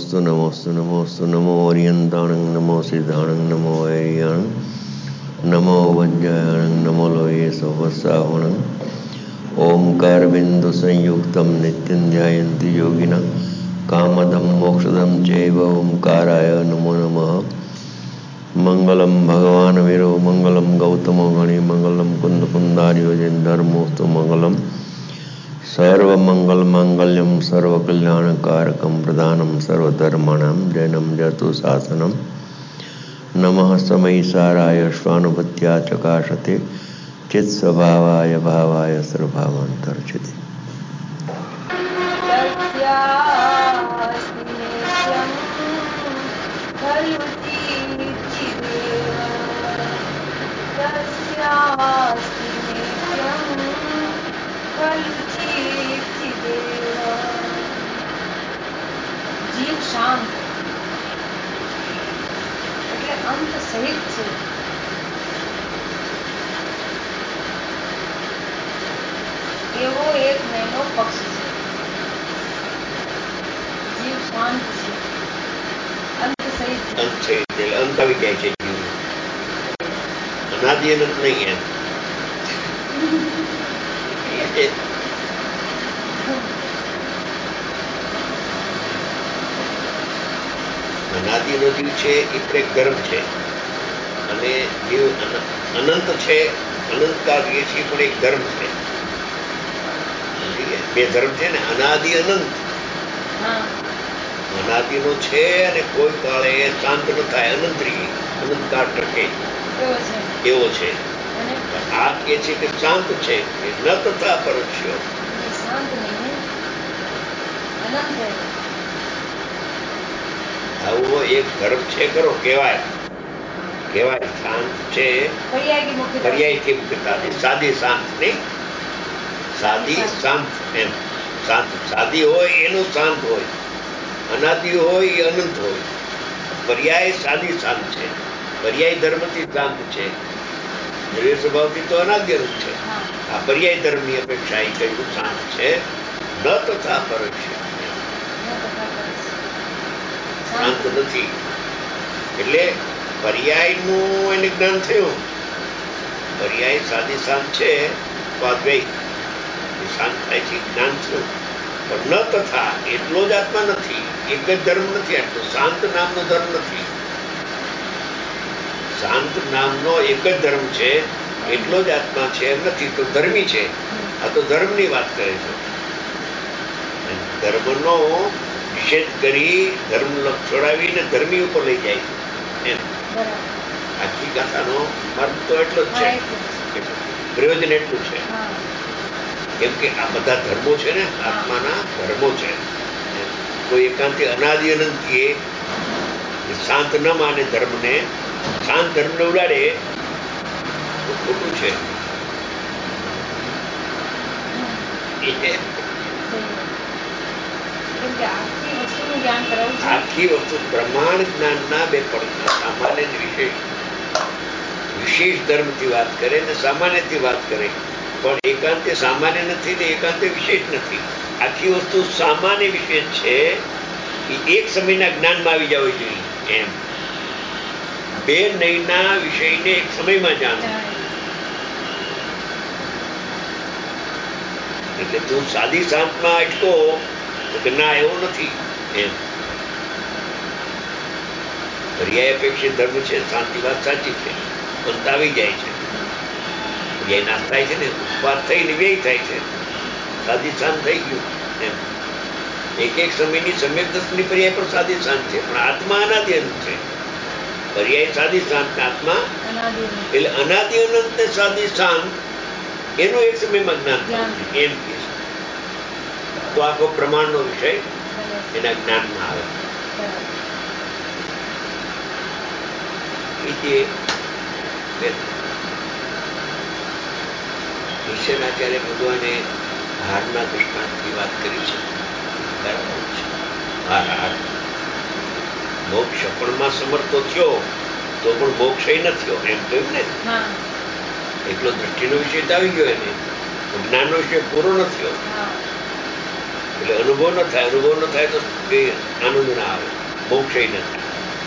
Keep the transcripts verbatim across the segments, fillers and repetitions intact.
नमोस्तु नमोस्तु नमोस्तु नमो ओरियंताणं नमो सिद्धाणं नमो ऐरियाणं नमो वज्रायणं नमो लोये सोवस्सावणं ओंकार बिंदु संयुक्तं नित्यं ध्यायन्ति योगिनः कामदं मोक्षदं चैव ओंकाराय नमो नमः। मंगलम भगवान वीरो मंगलम गौतमो गणि मंगलम कुंद कुंदार्यो जन धर्मोस्तु मंगलम सर्वमंगल मांगल्यम सर्वकल्याणकारकम प्रदानम सर्वधर्माणां जैनम जतु शासनम नमः समयिसाराय स्वानुभूत्या चकाशते चित्स्वभावाय भावाय सर्वभावान्तर्चिते। જીવ શાંત એટલે અંત સહિત છે. એવો એક નાનો પક્ષી છે. જીવ શાંત છે, અંત સહિત છે. અંત છે એટલે અંત આવી જાય છે. જીવ અનાદિ અનંત નહીં એમ અનાદિનો જીવ છે એ પણ એક ધર્મ છે અને જીવ અનંત છે, અનંતકાળ એ છે પણ એક ધર્મ છે. બે ધર્મ છે ને, અનાદિ અનંત. અનાદિનો છે અને કોઈ કાળે શાંત ન થાય, અનંત રહી, અનંતકાળ ટકે એવો છે. આ કે છે કે શાંત છે, ન તથા પરોક્ષ્યો. આવો એક ધર્મ છે ખરો, કહેવાય કહેવાય શાંત છે. પર્યાયથી મુક્તતા, સાદી શાંત નહીં, સાદી શાંત એમ. શાંત સાદી હોય એનું શાંત હોય, અનાદિ હોય એ અનંત હોય. પર્યાય સાદી શાંત છે, પર્યાય ધર્મથી શાંત છે. દ્રવ્ય સ્વભાવથી તો અનાદિ અનંત છે. આ પર્યાય ધર્મની અપેક્ષા એ કહ્યું શાંત છે. ન તથા પરોક્ષ શાંત નથી. એટલે પર્યાયનું એને જ્ઞાન થયું. પર્યાય સાદી શાંત છે તો અદ્વૈત શાંત થાય છે, જ્ઞાન થયું. પણ ન તથા એટલો જ આત્મા નથી, એક જ ધર્મ નથી. આટલો શાંત નામનો ધર્મ નથી. શાંત નામનો એક જ ધર્મ છે, એટલો જ આત્મા છે નથી. તો ધર્મી છે. આ તો ધર્મની વાત કરે છે. ધર્મનો નિષેધ કરી ધર્મ છોડાવીને ધર્મી ઉપર લઈ જાય છે એમ. આખી ગાથાનો મર્મ તો એટલો જ છે, પ્રયોજન એટલું છે. કેમ કે આ બધા ધર્મો છે ને, આત્માના ધર્મો છે. કોઈ એકાંતિ અનાદિ અનંત શાંત ન માને ધર્મને, શાંત ધર્મને ઉડાડે તો ખોટું છે. આખી વસ્તુ પ્રમાણ જ્ઞાનના બે પડતા, સામાન્ય વિશેષ. વિશેષ ધર્મથી વાત કરે ને સામાન્યથી વાત કરે, પણ એકાંતે સામાન્ય નથી ને એકાંતે વિશેષ નથી. આખી વસ્તુ સામાન્ય વિશેષ છે. એ એક સમયના જ્ઞાનમાં આવી જવું જોઈએ એમ. બે નયના વિષયને એક સમયમાં જાણવું. એટલે તું સાદી શાંતમાં અટકો તો કે ના એવું નથી એમ. પર્યાય અપેક્ષિત ધર્મ છે, શાંતિ વાત સાચી છે. અંત આવી જાય છે, વ્યય નાશ થાય છે ને, ઉત્પાદ થઈને વ્યય થાય છે. સાદી શાંત થઈ ગયું એમ. એક એક સમયની સમ્યક દર્શનની પર્યાય પણ સાદી શાંત છે, પણ આત્મા અનાદિ અનંત છે. પર્યાય સાદી શાંત, આત્મા એટલે અનાદિ અનંત ને સાદી શાંત એનું એક સમયમાં જ્ઞાન એમ કે છે. તો આખો પ્રમાણનો વિષય એના જ્ઞાનમાં આવે. નિશ્ચયાચાર્ય ભગવાને હારના દૃષ્ટાંતની વાત કરી છે. બરાબર છે. હાર હાર મોક્ષ પણમાં સમર્થો થયો તો પણ મોક્ષ ન થયો એમ કહ્યું ને. એટલો દ્રષ્ટિનો વિષય તો આવી ગયો એને, જ્ઞાનનો વિષય પૂરો ન થયો એટલે અનુભવ ન થાય. અનુભવ ન થાય તો આનંદ ના આવે. મોક્ષે ન થાય.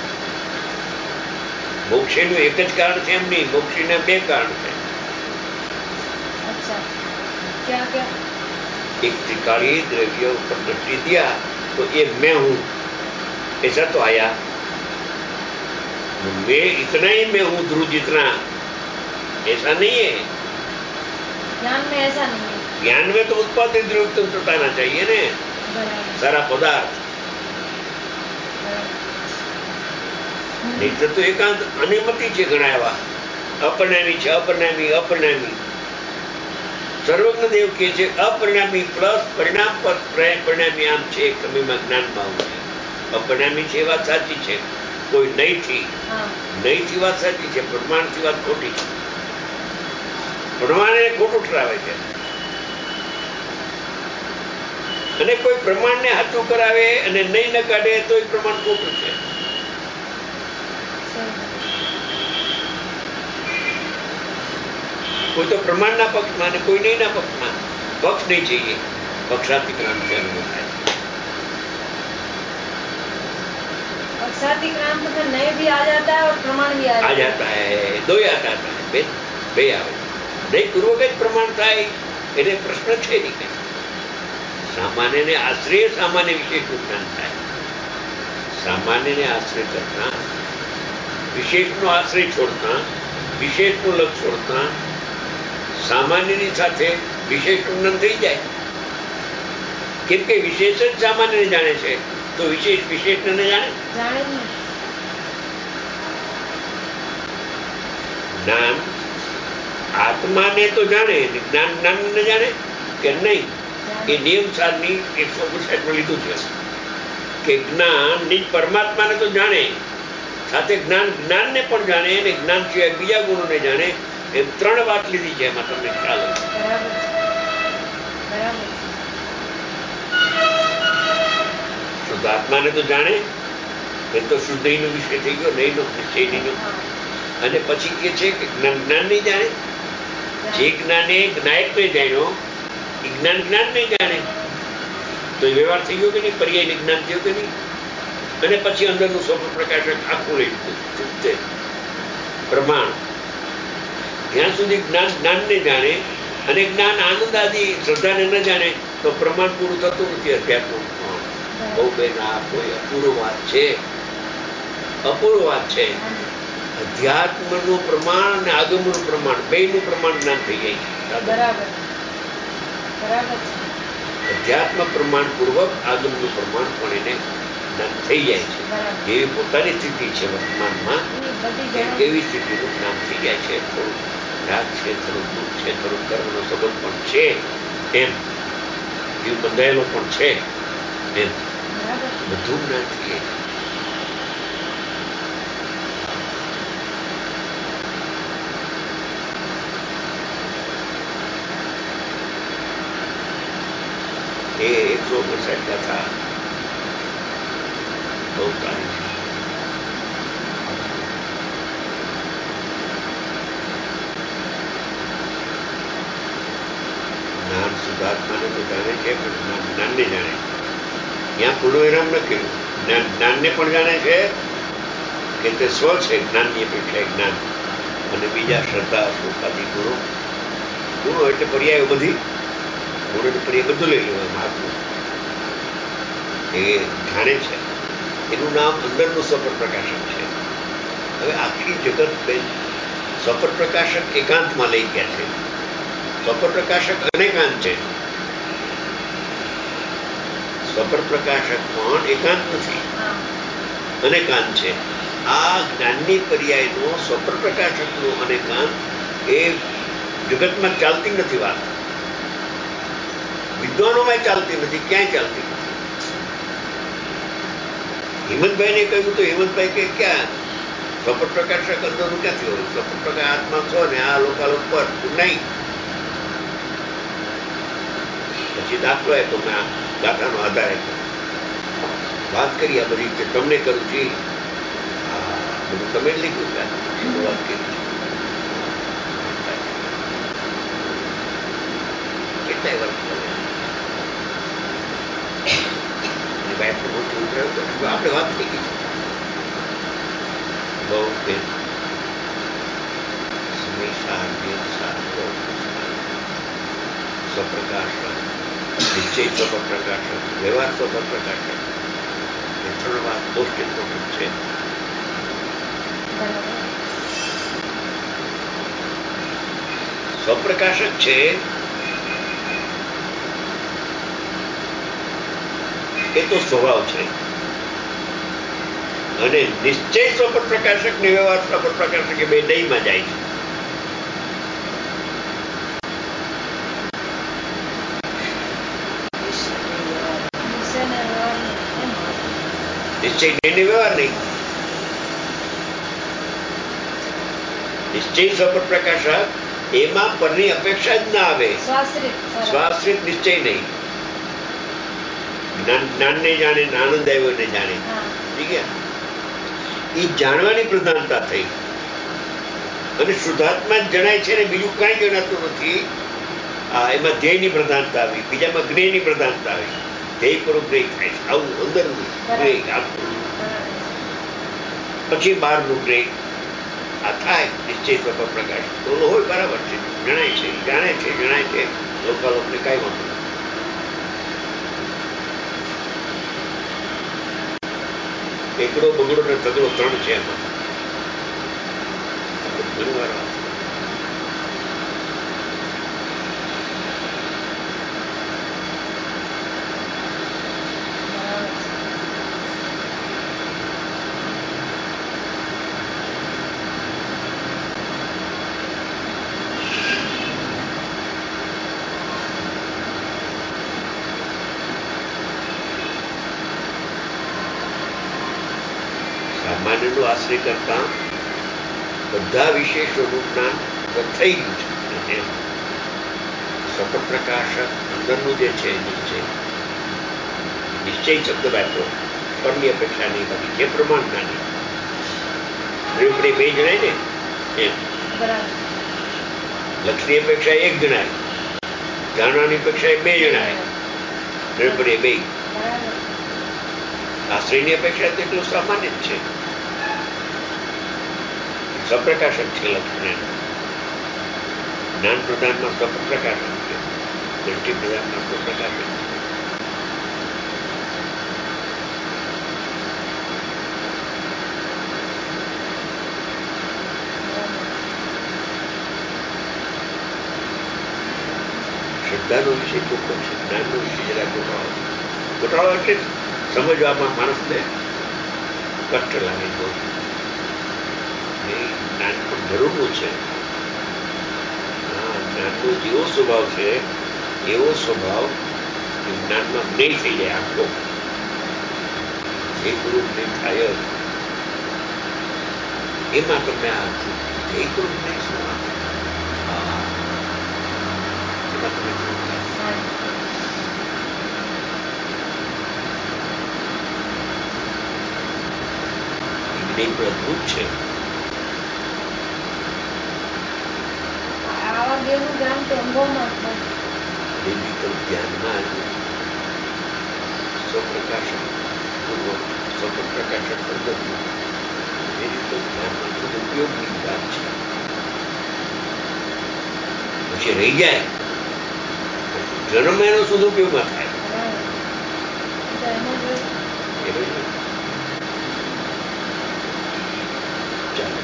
મોક્ષેનું એક જ કારણ છે એમ નહીં, મોક્ષના બે કારણ છે. अच्छा क्या क्या एक त्रिकालीय द्रव्य ऊपर दृष्टि दिया तो ये मैं हूं, ऐसा तो आया. मैं इतना ही मैं हूं ध्रुव जितना, ऐसा नहीं है. ज्ञान में ऐसा नहीं है. ज्ञान में तो उत्पादित द्रव्य तंत्रता आना चाहिए ने, सारा पदार्थ. नहीं तो एकांत अनिमति છે ઘણા એવા અપરિણામી છે, અપરિણામી અપરિણામી. સર્વજ્ઞ દેવ કહે છે અપરિણામી પ્લસ પરિણામ પર પરિણામી આમ છે કમીમાં જ્ઞાનમાં આવું છે. અપરિણામી છે એ વાત સાચી છે, કોઈ નહીંથી નહીંથી વાત સાચી છે, પ્રમાણથી વાત ખોટી છે. પ્રમાણ એને ખોટું ઠરાવે છે અને કોઈ પ્રમાણને હાથું કરાવે અને નહીં ન કાઢે તો એ પ્રમાણ ખોટું છે. કોઈ તો પ્રમાણના પક્ષમાં અને કોઈ નહીંના પક્ષમાં. પક્ષ નહીં चाहिए, पक्षाती क्रांति से अनुभव થાય. पक्षाती क्रांति में नए भी आ जाता है और प्रमाण भी आ आ जाता है, दो ही आता है. બે બે આવે. નહીં પૂર્વક જ પ્રમાણ થાય એટલે પ્રશ્ન છે નહીં કઈ. સામાન્યને આશ્રય સામાન્ય વિશેષનું જ્ઞાન થાય. સામાન્યને આશ્રય કરતા વિશેષનો આશ્રય છોડતા વિશેષનું લક્ષ છોડતા સામાન્યની સાથે વિશેષનું જ્ઞાન થઈ જાય. કેમ કે વિશેષ જ સામાન્યને જાણે છે તો વિશેષ વિશેષને જાણે जाने नहीं. જ્ઞાન આત્માને તો જાણે, જ્ઞાન જ્ઞાનને જાણે કે નહીં. એ નિયમ સારની એકસો ઓગણસાઠમાં લીધું છે કે જ્ઞાન નિજ પરમાત્માને તો જાણે, સાથે જ્ઞાન જ્ઞાનને પણ જાણે અને જ્ઞાન સિવાય બીજા ગુણોને જાણે. એમ ત્રણ વાત લીધી છે એમાં, તમને ખ્યાલ હશે. बराबर बराबर શુદ્ધ આત્માને તો જાણે, એ તો શુદ્ધ નો વિષય થઈ ગયો, નહીં નો નિશ્ચય નહીં. અને પછી કે છે કે જ્ઞાન જ્ઞાન નહીં જાણે. જે જ્ઞાને જ્ઞાયક નહીં જાણ્યો એ જ્ઞાન જ્ઞાન નહીં જાણે તો એ વ્યવહાર થઈ ગયો કે નહીં, પર્યાય જ્ઞાન થયું કે નહીં. અને પછી અંદરનું સ્વપ્ન પ્રકાશક આખું લઈ લીધું પ્રમાણ. જ્યાં સુધી જ્ઞાન જ્ઞાનને જાણે અને જ્ઞાન આનંદ આદિ શ્રદ્ધાને ન જાણે તો પ્રમાણ પૂરું થતું નથી. અધ્યાત્મ બહુ બેન આ કોઈ અપૂર્વ વાત છે, અપૂર્વ વાત છે. અધ્યાત્મનું પ્રમાણ અને આગમનું પ્રમાણ બેયનું પ્રમાણ જ્ઞાન થઈ જાય છે. बराबर बराबर અધ્યાત્મ પ્રમાણ પૂર્વક આગમનું પ્રમાણ પણ એને જ્ઞાન થઈ જાય છે. એવી પોતાની સ્થિતિ છે વર્તમાનમાં, એવી સ્થિતિનું જ્ઞાન થઈ જાય છે. થોડું રાગ છે, થોડું દુઃખ છે, થોડું કર્મનો સંબંધ પણ છે, એમ જીવ બંધાયેલો પણ છે, એમ બધું જ્ઞાન થઈ જાય છે. એ એકસો ઓગણસાઠ કથા બહુ સારી છે. જ્ઞાન શુદ્ધાત્માને તો જાણે છે પણ જ્ઞાન જ્ઞાનને જાણે. ત્યાં પૂર્ણ વિરામ ન કર્યું. જ્ઞાન જ્ઞાનને પણ જાણે છે કે તે સ્વ છે જ્ઞાનની અપેક્ષા જ્ઞાન, અને બીજા શ્રદ્ધા સુખાદી ગુણો. ગુણો એટલે પર્યાયો બધી, ગુણો એટલે પર્યાય બધું લઈ લેવામાં આવ્યું. એ જાણે છે. એનું નામ અંદરનું સ્વપર પ્રકાશક છે. હવે આખી જગત બેન સ્વપર પ્રકાશક એકાંતમાં લઈ ગયા છે. સ્વપર પ્રકાશક અનેકાંત છે. સ્વપર પ્રકાશક પણ એકાંત નથી, અનેકાંત છે. આ જ્ઞાનની પર્યાયનો સ્વપર પ્રકાશકનો અનેકાંત એ જગતમાં ચાલતી નથી વાત. વિદ્વાનોમાં ચાલતી નથી, ક્યાંય ચાલતી નથી. હિંમતભાઈને કહ્યું તો હિંમતભાઈ કે ક્યાં સ્વપર પ્રકાશક અંદરનું ક્યાંથી હોય? સ્વપર પ્રકાશ આત્મા છો ને આ લોકાલોક પર નહીં. પછી દાખલો આપ્યો, મેં આ દાખલાનો આધાર આપ્યો, વાત કરી આ બધી રીતે તમને કરું છું. બધું તમે જ લીધું છે, વાત કરી કેટલાય વર્ષ આપણે વાત થઈ ગઈ. બહુ કે સમય સ્વપ્રકાશક, નિશ્ચય સ્વપ્રકાશક, વ્યવહાર સ્વપ્રકાશક, એ ત્રણ વાત મોસ્ટ ઇમ્પોર્ટન્ટ છે. સ્વપ્રકાશક છે એ તો સ્વભાવ છે, અને નિશ્ચય સ્વપર પ્રકાશક ને વ્યવહાર સ્વપર પ્રકાશક એ બે દહીંમાં જાય છે. નિશ્ચય નહીં ને વ્યવહાર નહીં. નિશ્ચય સ્વપર પ્રકાશક એમાં પરની અપેક્ષા જ ના આવે. સ્વાશ્રિત નિશ્ચય નહીં. જ્ઞાનને જાણે, આનંદ આવ્યો ને જાણે, ઠીક છે, એ જાણવાની પ્રધાનતા થઈ, અને શુદ્ધાત્મા જ જણાય છે ને બીજું કાંઈ જણાતું નથી. આ એમાં ધ્યેયની પ્રધાનતા આવી, બીજામાં જ્ઞેયની પ્રધાનતા આવી. ધ્યેય પર જ્ઞેય થાય છે, આવું અંદરનું જ્ઞેય આખું, પછી બહારનું જ્ઞેય આ થાય. નિશ્ચય સ્વપર પ્રકાશ બોલો હોય બરાબર છે, જણાય છે, જાણે છે, જણાય છે, લોકાલોકને કાંઈ વાંધો નથી. એકડો બગડો ને તગડો ત્રણ છે એમાં. ઘણી વાર વાત સામાન્યનો આશ્રય કરતા બધા વિશેષોનું જ્ઞાન થઈ ગયું છે. સ્વપર પ્રકાશક અંદરનું જે છે નિશ્ચય, નિશ્ચય શબ્દ વાપરો, પરની અપેક્ષા નહીં બની, જે પ્રમાણના નહીં. બે જણાય ને એમ. લક્ષની અપેક્ષા એક જણાય, જાણવાની અપેક્ષા બે જણાય, નિર્ભય બે. આશ્રયની અપેક્ષા તેટલું સામાન્ય જ છે. સ્વપ્રકાશક છે લક્ષ્મણ. જ્ઞાન પ્રધાનમાં સ્વપ્રકાશક છે, દ્રષ્ટિ પ્રધાનમાં સ્વપ્રકાશક છે. શ્રદ્ધાનો વિષય ચોખ્ખો છે, જ્ઞાનનો વિષય જરા ગોટાળો છે. ગોટાળો એટલે સમજવામાં માણસને કષ્ટ લાગે બહુ. એ જ્ઞાન પણ જરૂરનું છે. હા, જ્ઞાનનો જેવો સ્વભાવ છે એવો સ્વભાવ જ્ઞાનમાં જ્ઞેય થઈ જાય આખો. એ ગુરુ જ્ઞેય થાય જ એમાં તમને આ એ ગુરુ જ્ઞેય શું હા એમાં તમે જ્ઞેય પણ અદભુત છે. આવા દેવનું જ્ઞાન તો અનુભવમાં જ હોય. નિર્વિકલ્પ ધ્યાનમાં જ સ્વપ્રકાશક પૂર્વક સ્વપ્રકાશક પદ્ધતિ નિર્વિકલ્પ ધ્યાનમાં ખૂબ ઉપયોગની વાત છે. પછી રહી જાય જન્મ એનો સદુપયોગમાં થાય. ચાલો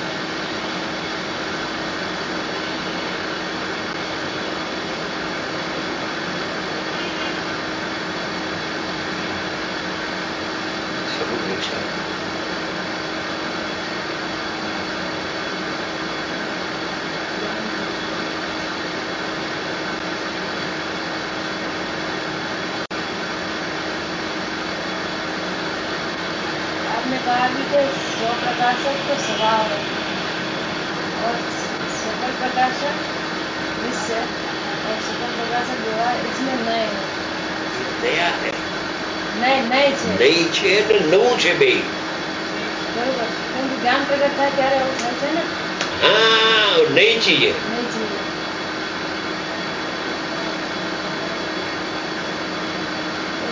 कहा भी कि स्व प्रकाशक तो स्वभाव है और स्वपर प्रकाशक निश्चय और स्वपर प्रकाशक व्यवहार इसमें नए है. नया है, नए नए છે નઈ છે ને નવું છે બે. બરોબર, કેમ કે જ્ઞાન પ્રગટ થાય ત્યારે એવું થાય છે ને. હા, નઈ ચીજ નઈ ચીજ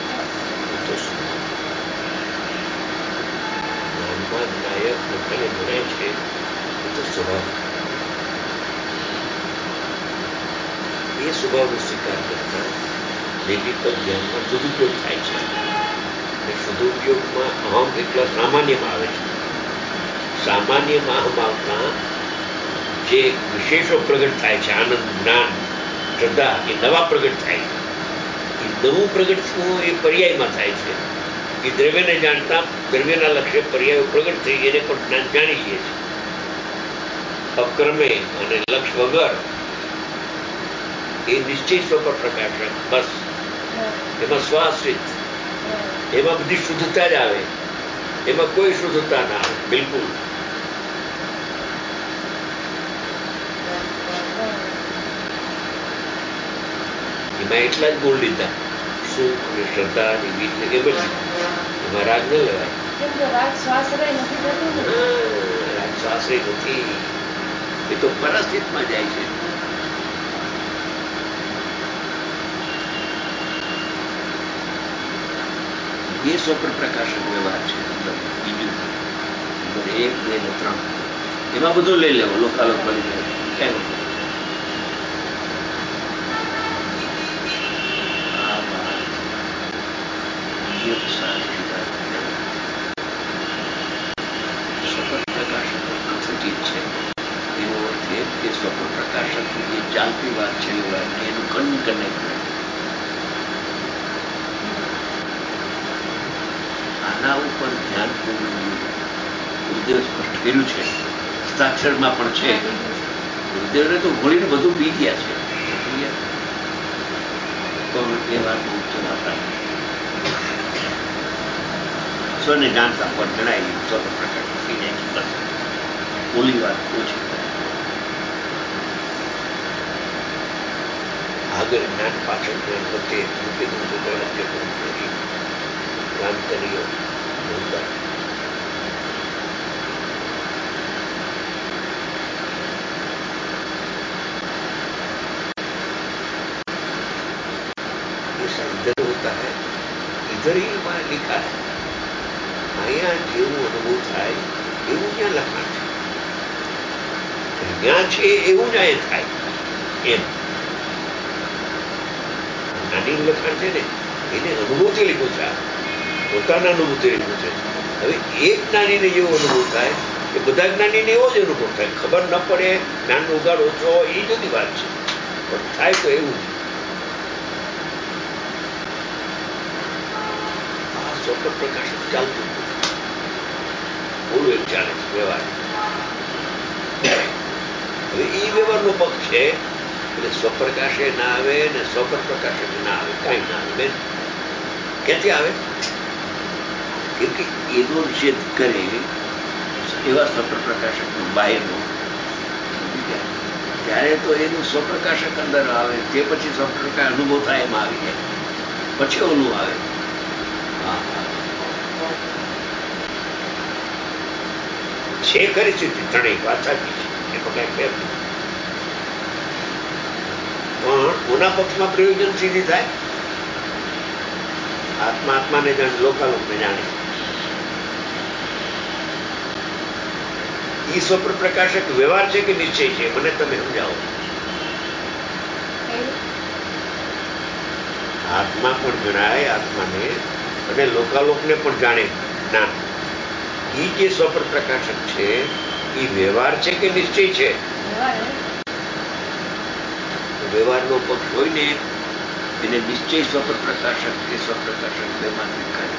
નાયક છે એ તો સ્વભાવ, એ સ્વભાવનો સ્વીકાર કરતા લેલી પદ ધ્યાનમાં સદુપયોગ થાય છે. અને સદુપયોગમાં અહમ એટલા સામાન્યમાં આવે છે. સામાન્યમાં અહમ આવતા જે વિશેષો પ્રગટ થાય છે, આનંદ, જ્ઞાન, શ્રદ્ધા, એ નવા પ્રગટ થાય છે. એ નવું પ્રગટ થવું એ પર્યાયમાં થાય છે. એ દ્રવ્યને જાણતા દ્રવ્યના લક્ષ્ય પર્યાયો પ્રગટ થઈ એને પણ જ્ઞાન જાણી લઈએ છે. અક્રમે અને લક્ષ વગર એ નિશ્ચય સ્વપર પ્રકાશક, બસ એમાં સ્વાશ્રિત, એમાં બધી શુદ્ધતા જ આવે, એમાં કોઈ શુદ્ધતા ના આવે બિલકુલ. એમાં એટલા જ ગુણ લીધા, સુખ અને શ્રદ્ધા અને વીર એ બધી. એમાં રાગ ન લેવાય. રાગ સ્વાશ્રય નથી થતું ને. રાગ સ્વાશ્રય નથી, એ તો પરાસ્થિતમાં જાય છે. એ સ્વપ્ન પ્રકાશક વ્યવહાર છે. બીજું નંબર એક, બે ને ત્રણ એમાં બધું લઈ લેવો, લોકાલોક બની જાય ક્યાંય. આ વાત સ્વપ્ન પ્રકાશક કન્સેપ્ટ છે. એનો અર્થ એ કે સ્વપ્ન પ્રકાશક જે ચાલતી વાત છે વ્યવહારની એનું કન્કનેક્ટ નથી. આના ઉપર ધ્યાન ગુરુદેવ સ્પષ્ટ કર્યું છે, હસ્તાક્ષરમાં પણ છે. ગુરુદેવને તો ઘોડીને બધું પી ગયા છે, પણ એ વાત બહુ ચલાતા સ્વને જાણતા પર જણાય સ્વપ્ન પ્રકાશ થઈ જાય છે. બસ ઓલી વાત ઓછી આગળ જ્ઞાન પાછળ જ્ઞાન વચ્ચે મૂકી દઉં છું. પહેલા જે ક્રાંતિઓ इधर होता है, इधर ही हमारा लिखा है. અહીંયા જેવું અનુભવ થાય એવું ત્યાં લખાણ છે, ત્યાં છે એવું જ અહીંયા થાય એમ. જ્ઞાનીનું લખાણ છે ને એને અનુભવથી લીધું છે, પોતાના અનુભવથી લીધું છે. હવે એક જ્ઞાનીને જેવો અનુભવ થાય એ બધા જ્ઞાનીને એવો જ અનુભવ થાય. ખબર ન પડે, જ્ઞાનનો ઉગાડ ઓછો એ જુદી વાત છે, પણ થાય તો એવું જ. સ્વપ્ન પ્રકાશક ચાલતું બોલું એક ચાલે છે વ્યવહાર. હવે એ વ્યવહારનો પક્ષ છે એટલે સ્વપ્રકાશે ના આવે ને સ્વપ્ન પ્રકાશક ના આવે, કાંઈ ના આવે. બેન ક્યાંથી આવે? કેમ કે એનો નિષેધ કરે એવા સ્વપ્ન પ્રકાશક બાહેરનો ત્યારે તો એનું સ્વપ્રકાશક અંદર આવે, તે પછી સ્વપ્રકાશ અનુભવ થાય એમાં આવી જાય, પછી ઓલું આવે. છે ખરી સ્થિતિ ત્રણેય વાત સાચી છે, એમાં કઈ ફેર નથી. પણ કોના પક્ષમાં પ્રયોજન સીધી થાય? આત્મા આત્માને જાણે, લોકાલોકને જાણે. ઈ સ્વપ્ન પ્રકાશક વ્યવહાર છે કે નિશ્ચય છે? મને તમે સમજાવો. આત્મા પણ જણાય આત્માને, અને લોકાલોકને પણ જાણે જ્ઞાન. ઈ જે સ્વપ્ન પ્રકાશક છે એ વ્યવહાર છે કે નિશ્ચય છે? વ્યવહારનો પક્ષ હોય ને એને નિશ્ચય સ્વપ્ન પ્રકાશક કે સ્વપ્રકાશક બેમાંથી કરે.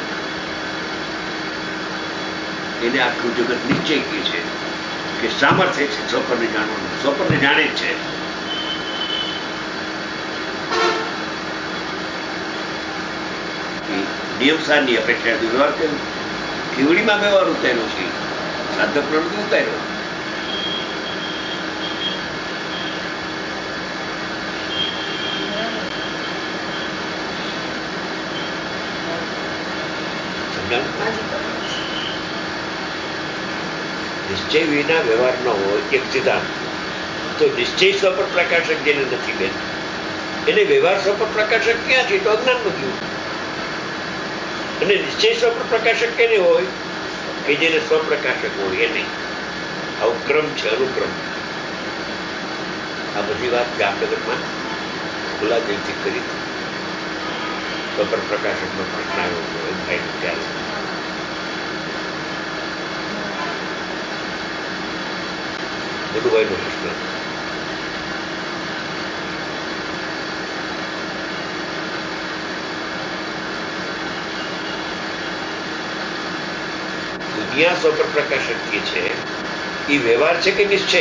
એને આખું જગત નિશ્ચય કે છે કે સામર્થ્ય છે સ્વપ્નને જાણવાનું, સ્વપ્નને જાણે છે. નિયમ સારની અપેક્ષા વ્યવહાર કર્યો, કેવડીમાં વ્યવહાર ઉતાર્યો છે, સાધક નથી ઉતાર્યો. નિશ્ચય વિના વ્યવહાર ન હોય એક સિદ્ધાંત. તો નિશ્ચય સ્વપ્ન પ્રકાશક જેને નથી બેન એને વ્યવહાર સ્વપ્ન પ્રકાશક ક્યાં છે? તો અજ્ઞાન નું થયું. અને નિશ્ચય સ્વપ્ન પ્રકાશક કેને હોય? કે જેને સ્વપ્રકાશક હોય એને. આવો ક્રમ છે, અનુક્રમ. આ બધી વાત જામનગરમાં ખુલ્લા દિલથી કરી સ્વપર પ્રકાશકનો પ્રશ્ન આવ્યો હતો એમ થાય ત્યારે મધુભાઈનો પ્રશ્ન. દુનિયા સ્વપર પ્રકાશક જે છે એ વ્યવહાર છે કે નિશ્ચય?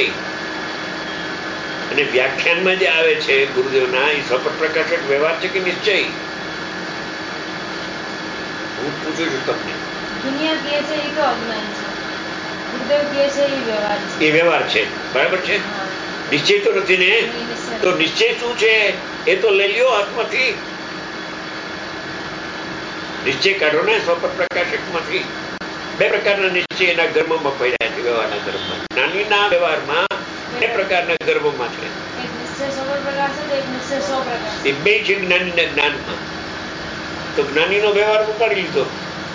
અને વ્યાખ્યાનમાં જે આવે છે ગુરુદેવના એ સ્વપર પ્રકાશક વ્યવહાર છે કે નિશ્ચય? હું પૂછું છું તમને. દુનિયા કહે છે એ તો અજ્ઞાન છે, ગુરુદેવ કહે છે એ વ્યવહાર છે. એ વ્યવહાર છે, બરાબર છે. નિશ્ચય તો નથી ને. તો નિશ્ચય શું છે એ તો લઈ લ્યો હાથમાંથી. નિશ્ચય કાઢો ને સ્વપર પ્રકાશક માંથી. બે પ્રકારના નિશ્ચય એના ગર્ભમાં પડ્યા છે, વ્યવહારના ગર્ભમાં. જ્ઞાનીના વ્યવહારમાં બે પ્રકારના ગર્ભમાં છે. એક નિશ્ચય સ્વપર પ્રકાશક, એક નિશ્ચય સ્વપ્રકાશક. એ બે છે જ્ઞાનીના જ્ઞાનમાં. તો જ્ઞાનીનો વ્યવહાર ઉપાડી લીધો.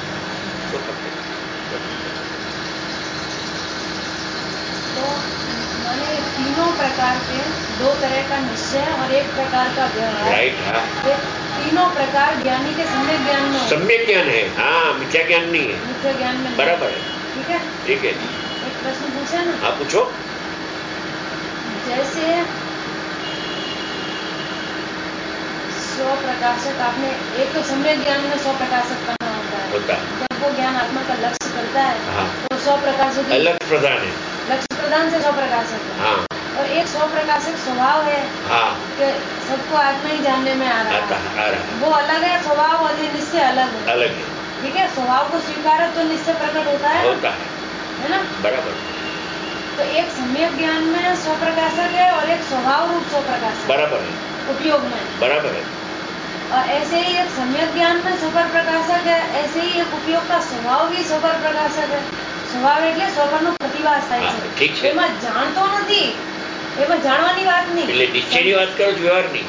तो माने तीनों प्रकार के दो तरह का निश्चय और एक प्रकार का व्यवहार. राइट. हाँ, ये तीनों प्रकार ज्ञानी के सम्यक ज्ञान में. सम्यक ज्ञान है. हाँ, मिथ्या ज्ञान नहीं है. मिथ्या ज्ञान में बराबर है. ठीक है, ठीक है. एक प्रश्न पूछा ना. हाँ, पूछो. जैसे स्व प्रकाशक, आपने एक तो सम्यक ज्ञान में स्व प्रकाशक करना होता है. होता है. जब वो ज्ञान आत्मा का लक्ष्य करता है. हाँ. तो स्व प्रकाशक लक्ष्य प्रधान है. लक्ष्य प्रधान से स्व प्रकाशक है. हाँ. और एक स्व प्रकाशक स्वभाव है. हाँ. कि सबको आत्मा ही जानने में आ रहा आता है. आ रहा है. वो अलग है स्वभाव, और ये निश्चय अलग है. अलग है. ठीक है, स्वभाव को स्वीकार तो निश्चय प्रकट होता है. होता है. है ना. बराबर. तो एक सम्यक ज्ञान में स्व प्रकाशक है और एक स्वभाव रूप स्व प्रकाशक. बराबर है. उपयोग में. बराबर है. और ऐसे ही एक सम्यक ज्ञान में स्वर प्रकाशक है, ऐसे ही एक उपयोग का स्वभाव भी स्वर प्रकाशक है. स्वभाव એટલે સ્વપરનો પ્રતિભાસ થાય હા, છે. ઠીક છે. એમાં જાણતો નથી, એમાં જાણવાની વાત નહીં. એટલે નિશ્ચયની વાત કરો છો, વ્યવહારની.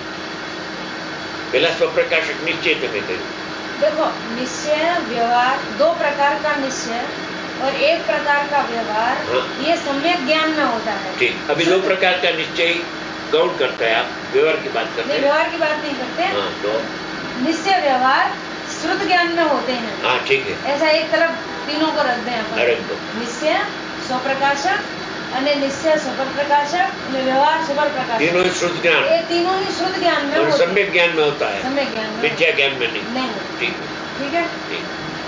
પેલા સ્વપ્રકાશક નિશ્ચય તમે કહ્યું. देखो, निश्चय व्यवहार, दो प्रकार का निश्चय और एक प्रकार का व्यवहार. हाँ. ये सम्यक ज्ञान में होता है. ठीक. अभी दो प्रकार का निश्चय गौण करता है, आप व्यवहार की बात करते नहीं, हैं. व्यवहार की बात नहीं करते. हाँ, तो निश्चय व्यवहार श्रुत ज्ञान में होते हैं. हाँ, ठीक है. ऐसा एक तरफ तीनों को रख दें अपन. रख दो. निश्चय स्वप्रकाशक અને નિશ્ચય સ્વપર પ્રકાશક અને વ્યવહાર સ્વપર પ્રકાશક. तीनों ही श्रुत ज्ञान. ये तीनों ही श्रुत ज्ञान में और होते हैं. सम्यक ज्ञान में होता है. सम्यक ज्ञान में. मिथ्या ज्ञान में नहीं. नहीं. ठीक है. ठीक है. ठीक.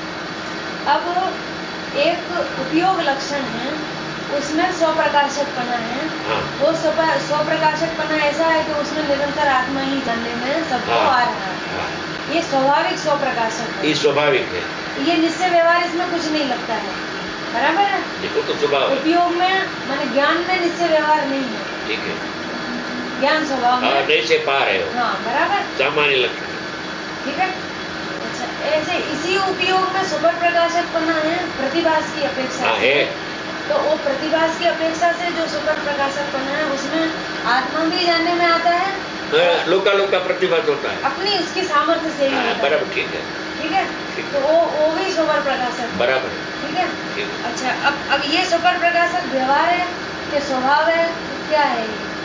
अब एक उपयोग लक्षण है, उसमें स्वप्रकाशकपना है. हाँ. वो स्वप्रकाशकपना ऐसा है कि उसमें निरंतर आत्मा ही जानने में सबको हाँ. आ रहा है. हाँ. ये स्वाभाविक स्वप्रकाशक है. ये स्वाभाविक है. ये निश्चय व्यवहार इसमें कुछ नहीं लगता है. बराबर है. देखो तो स्वभाव है. उपयोग में माने ज्ञान में निश्चय व्यवहार नहीं है. ठीक है. ज्ञान स्वभाव हाँ, में. नहीं से पार है वो. हाँ, बराबर. सामान्य लक्षण. ठीक है. अच्छा, ऐसे इसी उपयोग में स्वर प्रकाशकपना है प्रतिभास की अपेक्षा हाँ, से. है. तो वो प्रतिभास की अपेक्षा से जो स्वर प्रकाशकपना है उसमें आत्मा भी जानने में आता है. हाँ, लोका लोका प्रतिभास होता है. अपनी उसकी सामर्थ्य से ही हाँ, होता है. बराबर. ठीक है. ठीक है. ठीक तो वो वो भी स्वर प्रकाशक. बराबर. ठीक है. ठीक. अच्छा, अब अब ये स्वर प्रकाशक व्यवहार है कि स्वभाव है, क्या है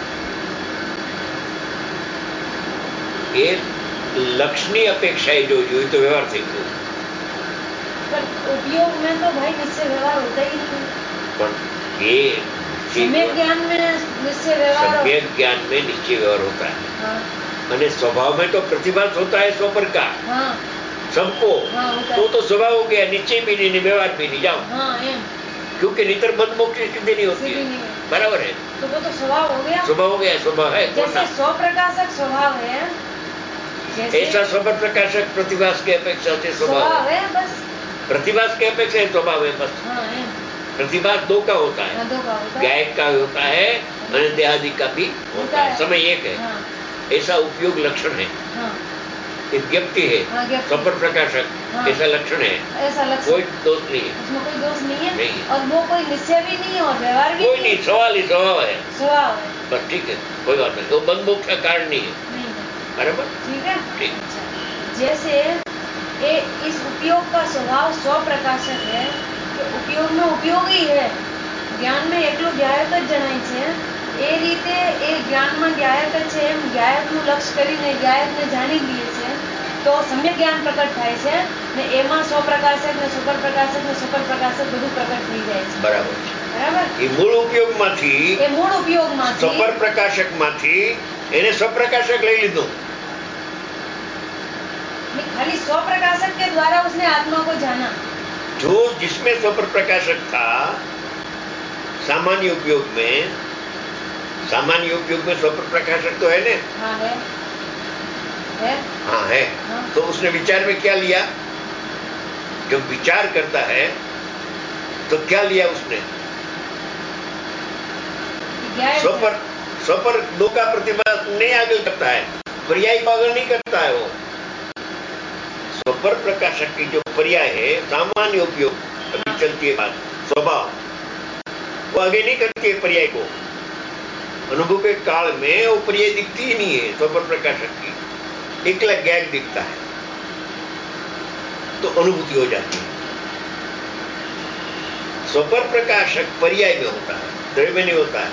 ये? लक्षणी अपेक्षा है जो जो तो व्यवहार से गयो. पर उपयोग में तो भाई निश्चय व्यवहार होता ही नहीं. पर ये सम्यक ज्ञान में निश्चय व्यवहार. सम्यक ज्ञान में निश्चय व्यवहार होता है. हाँ. અને स्वभाव में तो प्रतिभास होता है स्वपर का. हाँ. सबको. हाँ, होता तो है. तो स्वभाव हो गया, निश्चय भी नहीं, व्यवहार भी नहीं. जाओ. हाँ, एम. क्योंकि नितर बंद मोक्ष की स्थिति नहीं होती स्थिति है. नहीं है. बराबर है. तो वो तो स्वभाव हो गया. स्वभाव हो गया. स्वभाव है. जैसे स्वप्रकाशक स्वभाव है, जैसे ऐसा स्वपर प्रकाशक प्रतिभास की अपेक्षा से स्वभाव स्वभाव है. है बस. प्रतिभास की अपेक्षा है स्वभाव है बस. हाँ, एम. प्रतिभास दो का होता है. हाँ, दो का होता है. गायक का होता है और देहादि का भी होता है. समय एक है. हाँ. ऐसा उपयोग लक्षण है. हाँ. एक व्यक्ति है. हाँ, व्यक्ति. स्वपर प्रकाशक. हाँ. ऐसा लक्षण है. ऐसा लक्षण. कोई दोष नहीं है. उसमें कोई दोष नहीं है. नहीं है. और वो कोई निश्चय भी नहीं है और व्यवहार भी कोई नहीं. सवाल ही स्वभाव है. स्वभाव है. बस ठीक है. कोई बात नहीं. वो बंद मोक्ष का कारण नहीं है. नहीं है. बराबर. ठीक है. ठीक. अच्छा, जैसे ये इस उपयोग का स्वभाव स्वप्रकाशक है, तो उपयोग में उपयोग ही है, જ્ઞાનમાં એટલું જ્ઞાયક જ જણાય છે એ રીતે એ જ્ઞાનમાં જ્ઞાયક જ છે એમ જ્ઞાયકનું લક્ષ્ય કરીને જ્ઞાયકને જાણી લઈએ છે તો સમ્યક જ્ઞાન પ્રકટ થાય છે ને એમાં સ્વપ્રકાશક ને સુપર પ્રકાશક ને સુપર પ્રકાશક બધું પ્રકટ થઈ જાય છે. બરાબર છે. બરાબર. એ મૂળ ઉપયોગમાંથી એ મૂળ ઉપયોગમાંથી સુપર પ્રકાશકમાંથી એને સ્વપ્રકાશક લઈ લીધો. खाली स्वप्रकाशक के द्वारा उसने आत्मा को जाना. जो जिसमें स्वपर प्रकाशक था सामान्य उपयोग में सामान्य उपयोग में स्वपर प्रकाशक तो है ना. हाँ है. है. हाँ है. हाँ. तो उसने विचार में क्या लिया? जब विचार करता है तो क्या लिया उसने? स्वपर स्वपर दो का प्रतिभास नहीं आगे करता है, पर्याय पागल नहीं करता है वो. स्वपर प्रकाशक की जो पर्याय है सामान्य उपयोग अभी चलती है बात स्वभाव वो आगे नहीं करती है पर्याय को. अनुभव के काल में वो पर्याय दिखती ही नहीं है स्वपर प्रकाशक की, एकला गैग दिखता है तो अनुभूति हो जाती है. स्वपर प्रकाशक पर्याय में होता है, द्रव्य में नहीं होता है.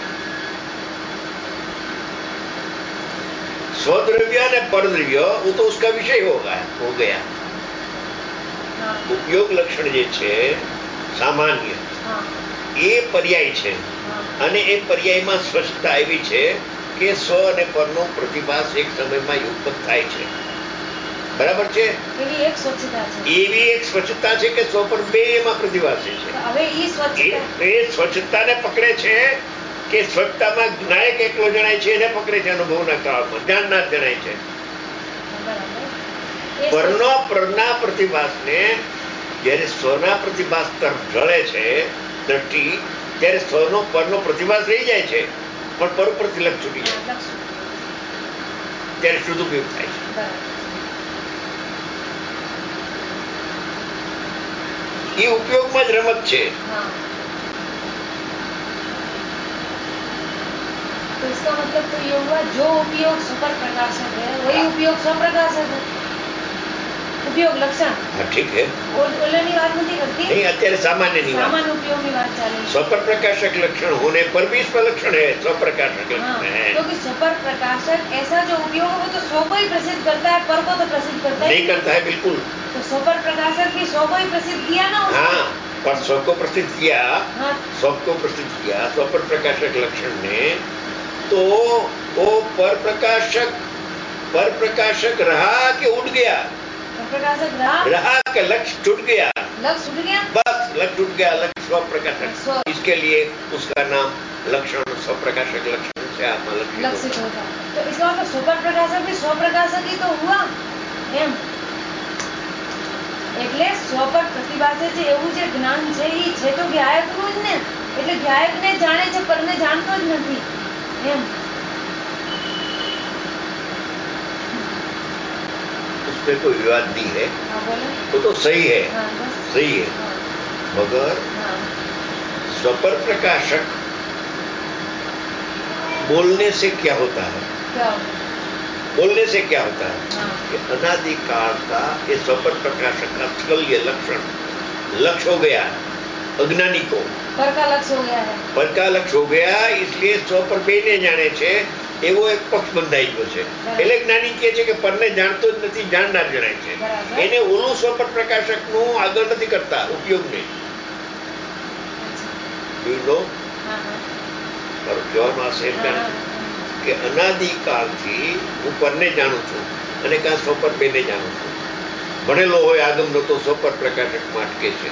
स्वद्रव्य ने परद्रव्य वो तो उसका विषय होगा हो गया. हाँ. उपयोग लक्षण जे छे सामान्य हाँ. ए पर्याय छे हाँ. અને એ પર્યાયમાં સ્વચ્છતા એવી છે કે સ્વ અને પરનો પ્રતિભાસ એક સમયમાં યુગપત થાય છે. બરાબર છે. એવી એક સ્વચ્છતા છે એવી એક સ્વચ્છતા છે કે સ્વ પર બે એમાં પ્રતિભાસે છે. હવે ઈ સ્વચ્છતા એ સ્વચ્છતાને પકડે છે કે સ્વચ્છતામાં નાયક એકલો જણાય છે એને પકડે છે અનુભવના કાળમાં જ્ઞાનના જણાય છે. પરનો પરના પ્રતિભાસને જ્યારે સ્વના પ્રતિભાસ તરફ ઢળે છે દ્રષ્ટિ ત્યારે સ્વનો પરનો પ્રતિભાસ રહી જાય છે પણ પર ઉપરથી લક્ષ છૂટી જાય ત્યારે શુદ્ધ ઉપયોગ થાય છે. એ ઉપયોગમાં જ રમત છે. तो इसका मतलब तो ये हुआ जो उपयोग सुपर प्रकाशक है वही उपयोग स्वप्रकाशक है. उपयोग लक्षण हाँ ठीक है. और बोलने बात नहीं करती नहीं અત્યારે સામાન્યની વાત सामान्य उपयोग की बात चाले. सुपर प्रकाशक लक्षण होने पर भी इसका लक्षण है स्वप्रकाशक लक्षण हाँ, है. क्योंकि सुपर प्रकाशक ऐसा जो उपयोग है वो तो स्व को ही प्रसिद्ध करता है, पर को तो प्रसिद्ध करता है नहीं करता है बिल्कुल. तो सुपर प्रकाशक भी स्व को ही प्रसिद्ध किया ना उसने. हाँ पर स्व को प्रसिद्ध किया. हाँ. स्व को प्रसिद्ध किया सुपर प्रकाशक लक्षण ने तो वो पर प्रकाशक पर प्रकाशक रहा कि उड़ गया? पर प्रकाशक रहा रहा कि लक्ष्य छूट गया? लक्ष्य छूट गया. बस लक्ष्य छूट गया. लक्ष्य स्व प्रकाशक स्व. इसके लिए उसका नाम लक्षण स्व प्रकाशक लक्षण से आत्मा लक्षित लक्षित होता. तो इसका मतलब सुपर प्रकाशक भी स्व प्रकाशक ही तो हुआ एम. એટલે સ્વ પર પ્રતિભાસે છે એવું જે જ્ઞાન છે એ છે તો જ્ઞાયકનું જ ને, એટલે જ્ઞાયકને જાણે છે પરને જાણતો જ નથી એમ. उसमें कोई विवाद नहीं है. हाँ बोले. वो तो सही है. हाँ बस सही है. हाँ. मगर हाँ. स्वपर प्रकाशक बोलने से क्या होता है? क्या होता है? बोलने से क्या होता है? हाँ. कि अनादिकाल का ये स्वपर प्रकाशक का स्थल्य लक्षण लक्ष्य हो गया अज्ञानी को. पर का लक्ष्य हो गया है. पर का लक्ष्य हो गया इसलिए स्व पर બેને જાણે છે એવો એક પક્ષ બંધાઈ ગયો છે. એટલે જ્ઞાની કહે છે કે પરને જાણતો જ નથી, જાણનાર જણાય છે. એને ઓલું સ્વપર પ્રકાશકનું આગળ નથી કરતા ઉપયોગને. You know? हाँ हाँ. મારો કહેવાનો આશય हाँ, हाँ, કે અનાદિકાળથી હું પરને જાણું છું અને કાં સ્વપર બેને જાણું છું. ભણેલો હોય આગમનો તો સ્વપર પ્રકાશકમાં અટકે છે.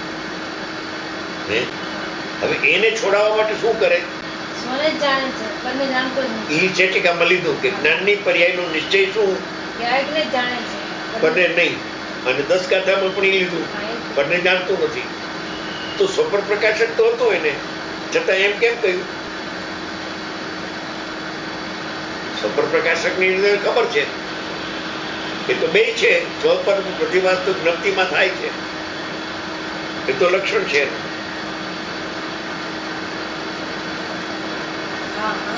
હે હવે એને છોડાવવા માટે શું કરે? સ્વને જ જાણે છે પરને જાણતો જ નથી. ઈ ચેટિકામાં લીધું કે જ્ઞાનની પર્યાયનો નિશ્ચય શું? જ્ઞાયકને જ જાણે છે પરને નહીં. અને દસ કાથામાં પણ ઈ લીધું હા, એ જ. પરને જાણતો નથી. તો સ્વપર પ્રકાશક તો હતો એને, છતાં એમ કેમ કહ્યું? સ્વપર પ્રકાશકની અંદર ખબર છે એ તો બે છે. સ્વપર પ્રતિભાસ તો જ્ઞપ્તિમાં થાય છે, એ તો લક્ષણ છે. हाँ हाँ.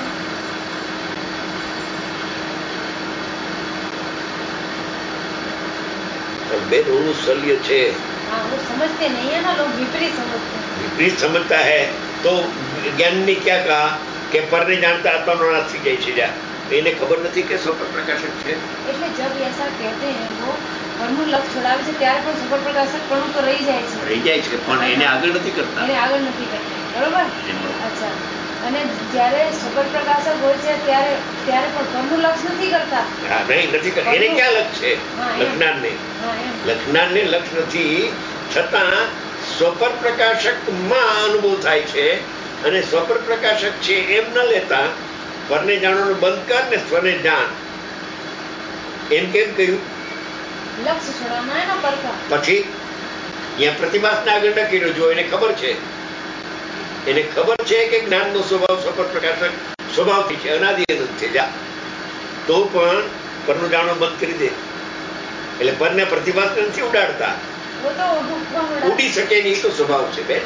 બેન ઓલું શલ્ય છે हाँ वो समझते नहीं है ना लोग, विपरीत समझते हैं. विपरीत समझता है तो ज्ञान ने क्या कहा कि पर ने जानता आत्मा नाश थी જાય છે જ્યાં એને ખબર નથી કે સ્વપ્ન પ્રકાશક છે. એટલે જબ ऐसा कहते हैं वो પરનું લક્ષ છોડાવે છે ત્યારે પણ સ્વપ્ન પ્રકાશક પણ તો રહી જાય છે રહી જાય છે પણ એને આગળ નથી કરતા એને આગળ નથી કરતા બરોબર. અચ્છા અને જ્યારે સ્વપ્ન પ્રકાશક હોય છે ત્યારે ત્યારે પણ પરનું લક્ષ નથી કરતા. હા નહીં નથી કરતા એને ક્યાં લક્ષ છે લક્ષનાન ને લક્ષનાન ને લક્ષ નથી છતાં સ્વપ્ન પ્રકાશકમાં અનુભવ થાય છે અને સ્વપ્ન પ્રકાશક છે એમ ન લેતા પરને જાણવાનું બંધ કર ને સ્વને જાણ એમ કેમ કહ્યું લક્ષ છોડવાના એના પરકા પછી અહીંયા પ્રતિભાસને આગળ ન કર્યો જો એને ખબર છે એને ખબર છે કે જ્ઞાનનો સ્વભાવ સ્વપ્ન પ્રકાશક સ્વભાવથી છે અનાદિ અનંત છે જા તો પણ પરનું જાણવાનું બંધ કરી દે એટલે પરને પ્રતિભાસને નથી ઉડાડતા ઉડી શકે નહીં તો સ્વભાવ છે બેન.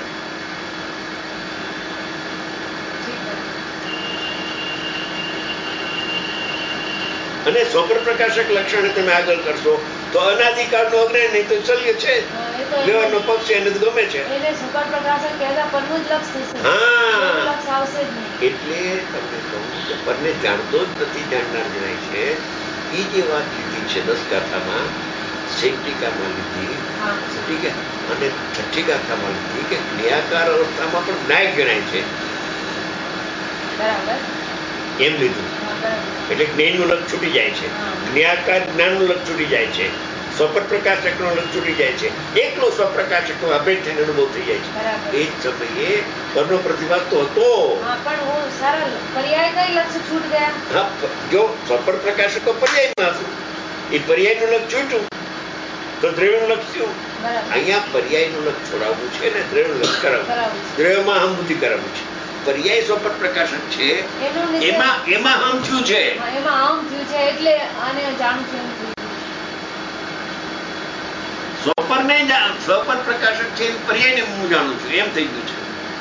અને સ્વપ્ન પ્રકાશક લક્ષણ તમે આગળ કરશો તો અનાદિકાળનો અજ્ઞાન નહીં તો ચલ્ય છે વ્યવહારનો પક્ષ છે એને ગમે છે. હા એટલે તમને કહું કે પરને જાણતો જ નથી જાણનાર જણાય છે. એ જે વાત લીધી છે દસ ગાથામાં શૈક્ષિકામાં લીધી ઠીક છે અને છઠ્ઠી ગાથામાં લીધી કે જ્ઞાકાર અવસ્થામાં પણ નાયક ગણાય છે એમ લીધું એટલે જ્ઞાનનું લક્ષ છૂટી જાય છે જ્ઞાકાર જ્ઞાનનું લક્ષ છૂટી જાય છે સ્વપ્ન પ્રકાશકનો લક્ષ છૂટી જાય છે એકલો સ્વપ્રકાશકનો અભેદ થઈને અનુભવ થઈ જાય છે. એ જ સમયે પરનો પ્રતિભાસ તો હતો જો સ્વપ્ન પ્રકાશકો પર્યાયમાં હતું એ પર્યાયનું લક્ષ છૂટ્યું તો દ્રવ્યનું લક્ષ થયું. અહીંયા પર્યાયનું લક્ષ છોડાવવું છે ને દ્રવ્યનું લક્ષ કરાવવું દ્રવ્યમાં હમ બુદ્ધિ કરાવવું છે. પર્યાય સ્વપ્ન પ્રકાશક છે એમાં એમાં હમ થયું છે એમાં હમ થયું છે એટલે આને જાણું છું સ્વપ્ન ને સ્વપ્ન પ્રકાશક છે પર્યાયને હું જાણું છું એમ થઈ ગયું છે.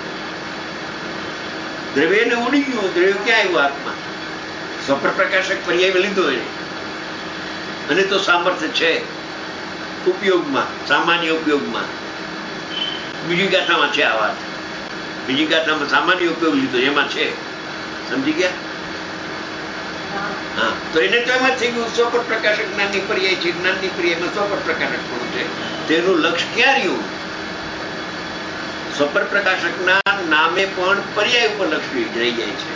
દ્રવ્યને ઉડી ગયું દ્રવ્ય ક્યાં આવ્યું આત્મા સ્વપ્ન પ્રકાશક પર્યાય લીધો એને અને તો સામર્થ્ય છે ઉપયોગમાં સામાન્ય ઉપયોગમાં. બીજી ગાથામાં છે આ વાત બીજી ગાથામાં સામાન્ય ઉપયોગ લીધો એમાં છે સમજી ગયા. હા તો એને તો એમાં થઈ ગયું સ્વપ્ન પ્રકાશક જ્ઞાનની પર્યાય છે જ્ઞાનની પર્યાયમાં સ્વપ્ન પ્રકાશક પણ છે તેનું લક્ષ ક્યાં રહ્યું સ્વપ્ન પ્રકાશકના નામે પણ પર્યાય ઉપર લક્ષ રહી જાય છે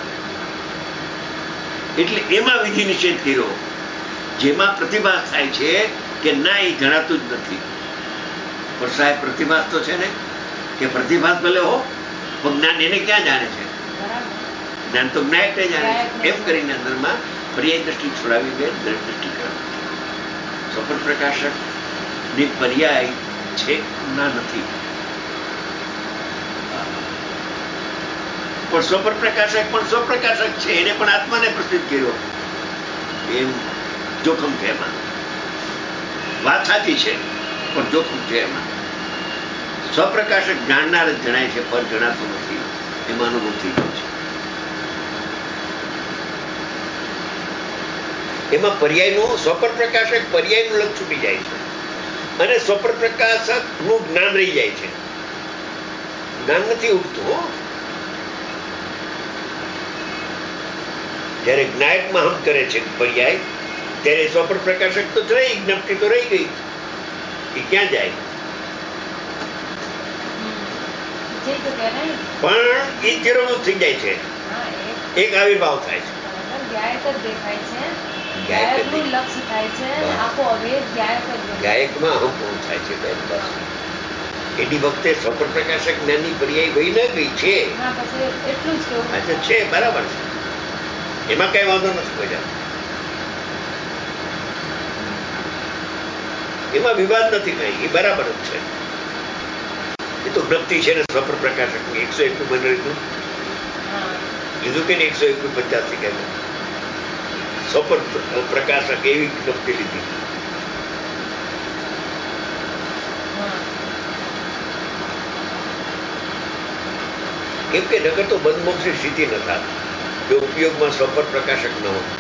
એટલે એમાં વિધિ નિષેધ કર્યો જેમાં પ્રતિભાસ થાય છે કે ના એ જણાતું જ નથી. પણ સાહેબ પ્રતિભાસ તો છે ને કે પ્રતિભાસ ભલે હો પણ જ્ઞાન એને ક્યાં જાણે છે જ્ઞાન તો જ્ઞાયક જાણે છે એમ કરીને અંદરમાં પર્યાય દ્રષ્ટિ છોડાવી દે દ્રષ્ટિ કરાવી. સ્વપ્ન પ્રકાશક ની પર્યાય છે ના નથી પણ સ્વપ્ન પ્રકાશક પણ સ્વપ્રકાશક છે એને પણ આત્માને પ્રસિદ્ધ કર્યો એમ જોખમ છે એમાં. વાત સાચી છે પણ જોખમ છે એમાં. સ્વપ્રકાશક જાણનાર જ જણાય છે પર જણાતું નથી એમાં અનુભવ થઈ ગયો છે. એમાં પર્યાયનું સ્વપ્ન પ્રકાશક પર્યાયનું લક્ષ છૂટી જાય છે અને સ્વપ્ન પ્રકાશક નું જ્ઞાન રહી જાય છે. જ્ઞાન નથી ઉઠતું. જયારે જ્ઞાયકમાં હમ કરે છે પર્યાય ત્યારે સ્વપ્ન પ્રકાશક તો રહી જ્ઞપ્તિ તો રહી ગઈ એ ક્યાં જાય પણ એ તિરોગત થઈ જાય છે એક આવિર્ભાવ થાય છે ગાયકમાં હમ પૂરું થાય છે બેન બસ એની વખતે સ્વપ્ન પ્રકાશક જ્ઞાનની પર્યાય વહી ન ગઈ છે અચ્છા છે બરાબર છે એમાં કઈ વાંધો નથી કોઈ જાત એમાં વિવાદ નથી કઈ એ બરાબર જ છે. એ તો જ્ઞપ્તિ છે ને સ્વપ્ન પ્રકાશક ની એકસો એકનું બને લીધું લીધું કે એકસો એકનું પચાસી કઈ સ્વપ્ન પ્રકાશક એવી જ્ઞપ્તિ લીધી. કેમ કે નગર તો બંધ મોક્ષની સ્થિતિ ન થાય જો ઉપયોગમાં સ્વપ્ન પ્રકાશક ન હોત.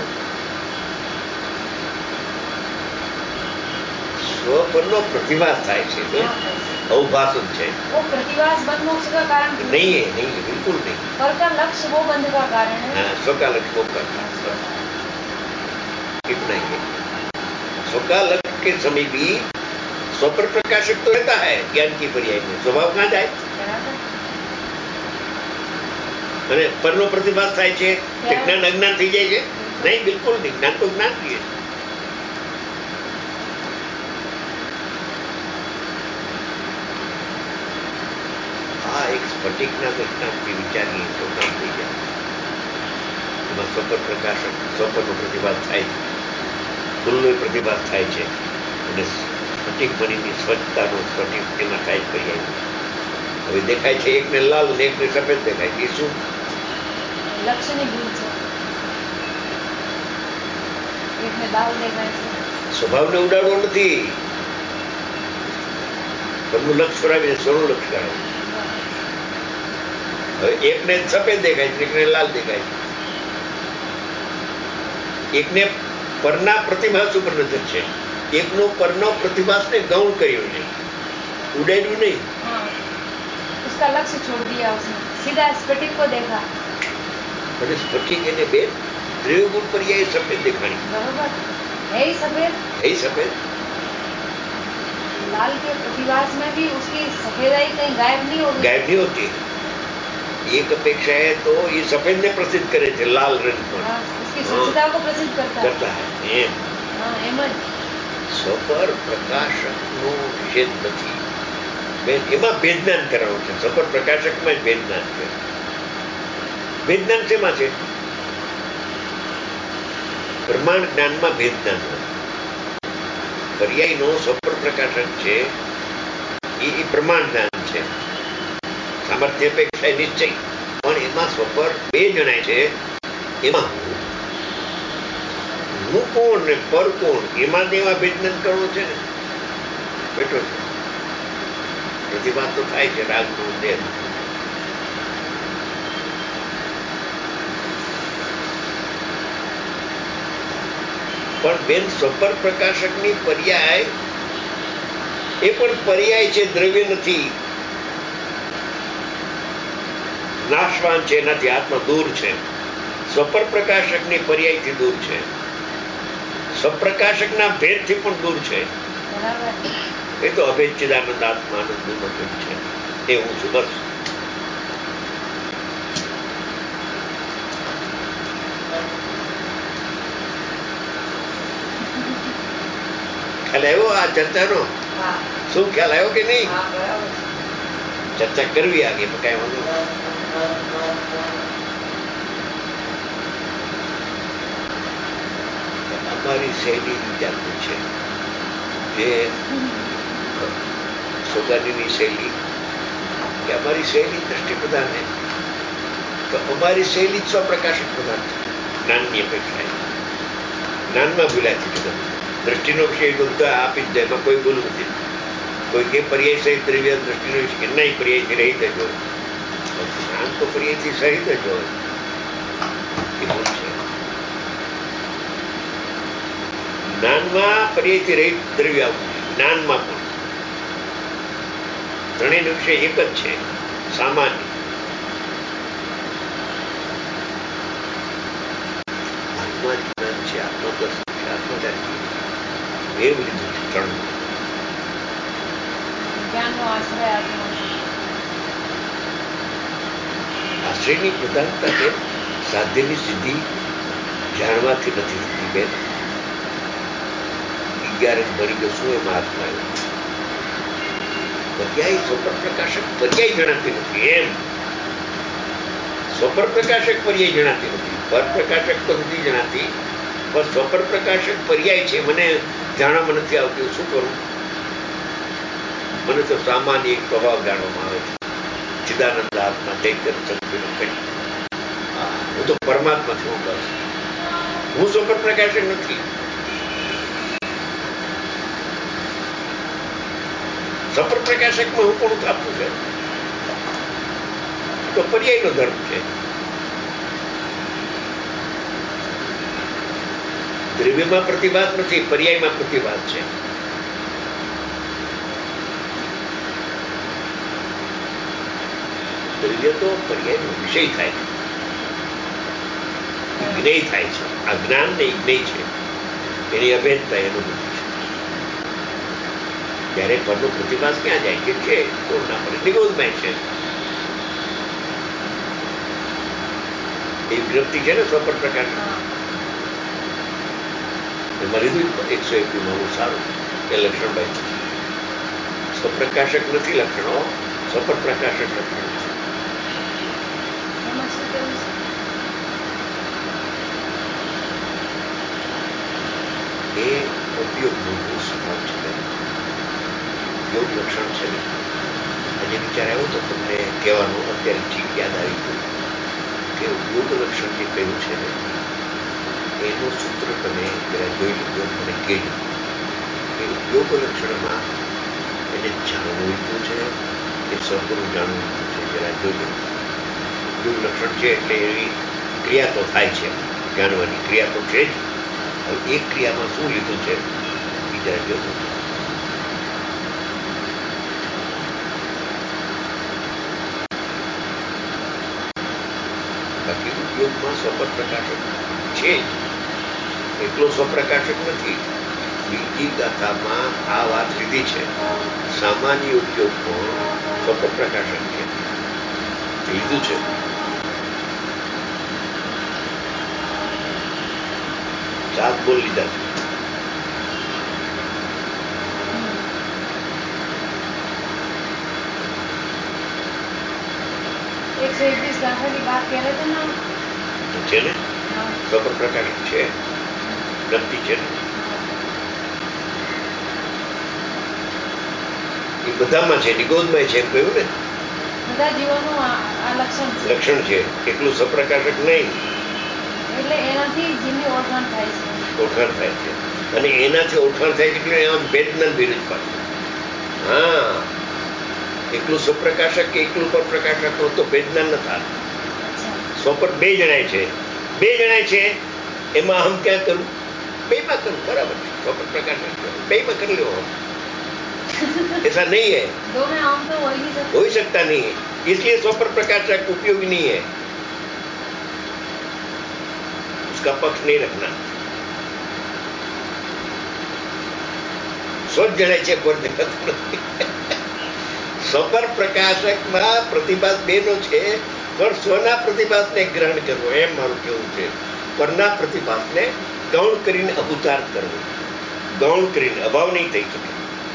સ્વપ્નનો પ્રતિભાસ થાય છે अवभाषण है। वो प्रतिभास बंध मोक्ष का कारण नहीं है, नहीं है, बिल्कुल नहीं। पर का लक्ष्य वो बंध का कारण है। हाँ, स्व का लक्ष्य वो करना, इतना ही है। स्व का लक्ष्य के समय भी स्व पर प्रकाशक तो रहता है ज्ञान की पर्याय में, स्वभाव कहाँ जाए? અને પરનો પ્રતિભાસ થાય છે કે જ્ઞાન અજ્ઞાન થઈ જાય છે? નહીં, બિલકુલ નહીં. જ્ઞાન તો જ્ઞાન જ છે. આ એક સ્ફટિકના દર્શનાથી વિચારીએ તો કામ થઈ જાય. એમાં સ્વપર પ્રકાશક સ્વપરનો પ્રતિભાસ થાય છે, ફૂલનો પ્રતિભાસ થાય છે અને સ્ફટિક બનીની સ્વચ્છતાનો સ્ફટિક એમાં થાય જ પર્યાય. હવે દેખાય છે એકને લાલ ને એકને સફેદ દેખાય, એ શું? લક્ષ્યની ભૂલ છે. એકને લાલ દેખાય છે. સ્વભાવને ઉડાડવો નથી, પરનું લક્ષ્ય કરાવીને સ્વનું લક્ષ્ય કરાવે. હવે એકને સફેદ દેખાય છે, એકને લાલ દેખાય છે. એકને પરના પ્રતિભાસ ઉપર નજર છે, એકનો પરનો પ્રતિભાસને ગૌણ કર્યો નહીં, ઉડાડ્યું નહીં. उसका लक्ष्य छोड़ दिया उसने, सीधा स्फटिक को देखा. અને સ્ફટિક એને બે દ્રવ્યગુણ પર્યાય સફેદ દેખાણી. बरोबर है ही सफेद, है ही सफेद. लाल के प्रतिभास में भी उसकी सफेदाई कहीं गायब नहीं होगी. गायब नहीं होती. एक अपेक्षा है तो ये सफेद ने प्रसिद्ध करे थे लाल रंग पर. हाँ, उसकी स्वच्छता को प्रसिद्ध करता करता है. एम हाँ, एम જ સ્વપર પ્રકાશકનો નિષેધ નથી. એમાં ભેદજ્ઞાન કરાવવું છે. સ્વપર પ્રકાશકમાં જ ભેદજ્ઞાન છે. ભેદજ્ઞાન શેમાં છે? પ્રમાણ જ્ઞાનમાં ભેદજ્ઞાન. પર્યાયનો સ્વપર પ્રકાશક છે એ પ્રમાણ જ્ઞાન છે. સામર્થ્ય અપેક્ષા નિશ્ચય, પણ એમાં સ્વપર બે જણાય છે. એમાં હું કોણ ને પર કોણ, એમાં એમાં ભેદજ્ઞાન કરવું છે ને. બેઠો છે પ્રતિભા તો થાય છે રાગનો દેહ. પણ બેન સ્વપર પ્રકાશકની પર્યાય એ પણ પર્યાય છે, દ્રવ્ય નથી. નાશવાન છે, એનાથી આત્મા દૂર છે. સ્વપર પ્રકાશકની પર્યાયથી દૂર છે, સ્વપ્રકાશકના ભેદથી પણ દૂર છે. એ તો અભેદ ચિદાનંદ આત્મા આનંદનો ભેદ છે. એ હું છું બસ. ખ્યાલ આવ્યો આ ચર્ચાનો? શું ખ્યાલ આવ્યો કે નહીં? ચર્ચા કરવી આગે કઈ વાંધો. અમારી શૈલી જાતની છે, જે સોગાનીની શૈલી કે અમારી શૈલી દ્રષ્ટિ પ્રધાન છે. તો અમારી શૈલી જ સ્વપ્રકાશક પ્રધાન છે. જ્ઞાનની અપેક્ષા જ્ઞાનમાં ભૂલાય છે. દ્રષ્ટિનો વિષય બધું આપી જ જાય, એમાં કોઈ ભૂલ નથી. કોઈ કે પર્યાય સહિત દ્રવ્ય દ્રષ્ટિનો વિષય કે નહીં, પર્યાયથી રહિત જ હોય. જ્ઞાન તો પર્યાયથી સહિત જ હોય. એ ભૂલ છે. જ્ઞાનમાં પર્યાયથી રહિત દ્રવ્ય આવવું છે. જ્ઞાનમાં પણ ત્રણેયનો વિષય એક જ છે, સામાન્ય. આત્મા જ્ઞાન છે, આત્મદર્શન છે, આત્મજાતિ એવું લીધું છે. ત્રણ જ્ઞાનનો આશ્રય આત્મા. આશ્રયની પ્રધાનતા છે. સાધ્યની સિદ્ધિ જાણવાથી નથી થતી બેન. અગિયારસ ભરી ગયો શું એમાં આત્મા આવ્યો? પર્યાય સ્વપર પ્રકાશક પર્યાય જણાતી નથી. એમ સ્વપર પ્રકાશક પર્યાય જણાતી નથી. પર પ્રકાશક તો નથી જણાતી, પણ સ્વપર પ્રકાશક પર્યાય છે. મને જાણવામાં નથી આવતું, શું કરું? મને તો સામાન્ય એક સ્વભાવ જાણવામાં આવે છે, ચિદાનંદ આત્મા ચૈતન્ય સત્યનો કંઈ. હું તો પરમાત્મા છું બસ. હું સ્વપર પ્રકાશક નથી. સ્વપર પ્રકાશકમાં હું કોણ આપવું છે? તો પર્યાયનો ધર્મ છે. દ્રવ્યમાં પ્રતિભાત નથી, પર્યાયમાં પ્રતિભાત છે. દ્રવ્ય તો પર્યાયનો વિષય થાય છે, જ્ઞેય થાય છે. આ જ્ઞાન ને જ્ઞેય છે, એની અભેદતા અનુભૂતિ છે. ત્યારે પરનો પ્રતિભાસ ક્યાં જાય છે? છે કોણ ના પડે, નિરોધમય છે. એ વિરક્તિ છે ને સ્વપર પ્રકાશ, એમાં લીધું એકસો એકવીમાં બહુ સારું એ લક્ષણ ભાઈ. સ્વપ્રકાશક નથી લક્ષણો, સ્વપર પ્રકાશક લક્ષણો છે. એ ઉપયોગનું સ્વભાવ છે, યોગ લક્ષણ છે ને. આજે વિચાર આવ્યો તો તમને કહેવાનું, અત્યારે ઠીક યાદ આવી ગયું કે યોગ લક્ષણ જે કહ્યું છે ને એનું સૂત્ર તમે જરા જોઈ લીધું, મને કહેજો કે યોગ લક્ષણમાં એને જાણવું લીધું છે કે સર્વનું જાણવું લીધું છે, જરા જોજો. યોગ લક્ષણ છે એટલે એવી ક્રિયા તો થાય છે, જાણવાની ક્રિયા તો છે જ. હવે એક ક્રિયામાં શું લીધું છે એ જરા જોજો. બાકી ઉપયોગમાં સ્વપર પ્રકાશક છે જ, એટલો સ્વપ્રકાશક નથી. બીજી ગાથામાં આ વાત લીધી છે. સામાન્ય ઉપયોગમાં સ્વપર પ્રકાશક છે, લીધું છે. સાત બોલ લીધા છે. एक सौ इक्कीस गाथा की बात कह रहे थे ना, છે ને સ્વપર પ્રકાશક છે, ગમતી છે ને. એ બધામાં છે, નિગોદમાં છે એમ કહ્યું ને. બધા જીવોનું આ લક્ષણ છે, લક્ષણ છે, એટલું સ્વપ્રકાશક નહીં. એટલે એનાથી જીવની ઓળખાણ થાય છે, ઓળખાણ થાય છે. અને એનાથી ઓળખાણ થાય છે એટલે આમ ભેદના વિરુદ્ધ પાછું. હા, એકલું સ્વપ્રકાશક કે એકલું પર પ્રકાશક તો ભેદના ન થાય. સ્વપર બે જણાય છે, બે જણાય છે એમાં હમ ક્યાં કરું? બે માં કરું, બરાબર છે. સ્વપર પ્રકાશક બે માં કરી लो, ऐसा नहीं है, दो में आम तो हो ही नहीं सकता, हो ही सकता नहीं है. इसलिए स्वपर प्रकाशक उपयोगी नहीं है, उसका पक्ष नहीं रखना. સ્વ જણાય છે પર દેખાતું નથી. સ્વપર પ્રકાશકમાં પ્રતિભાસ બેનો છે, પણ સ્વના પ્રતિભાસને ગ્રહણ કરવો એમ મારું કેવું છે. પરના પ્રતિભાસને ગૌણ કરીને અપુચાર કરવો, ગૌણ કરીને અભાવ નહીં થઈ શકે.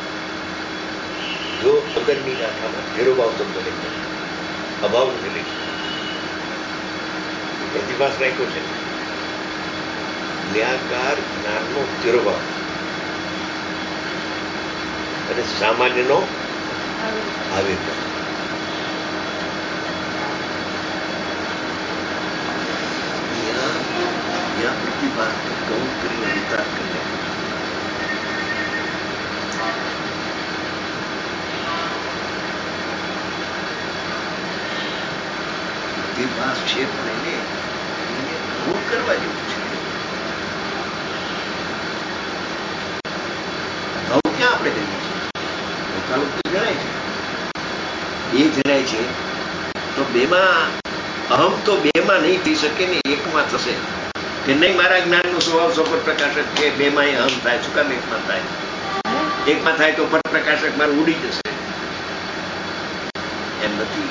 જો અંદરની ગાથામાં નિરોભાવ શબ્દ લખ્યો, અભાવ નથી લખ્યો, પ્રતિભાસ રાખ્યો છે. ન્યાકાર જ્ઞાનનો નિરોભાવ અને સામાન્યનો આવિર્ભાવ. ત્યાં પ્રતિભાસને ગૌણ કરીને અપુચાર કરી પ્રતિભાસ છે, પણ એને એને ગૌણ કરવા જેવું છે. અભાવ ક્યાં આપણે કરીએ છીએ? પોતાનો તો જણાય છે, બે જણાય છે તો બેમાં અહમ તો બેમાં નહીં થઈ શકે ને એકમાં થશે કે નહીં. મારા જ્ઞાનનો સ્વભાવ સ્વપર પ્રકાશક છે, બેમાં અહમ થાય. શું કામ એકમાં થાય? એકમાં થાય તો પર પ્રકાશક મારું ઉડી જશે, એમ નથી.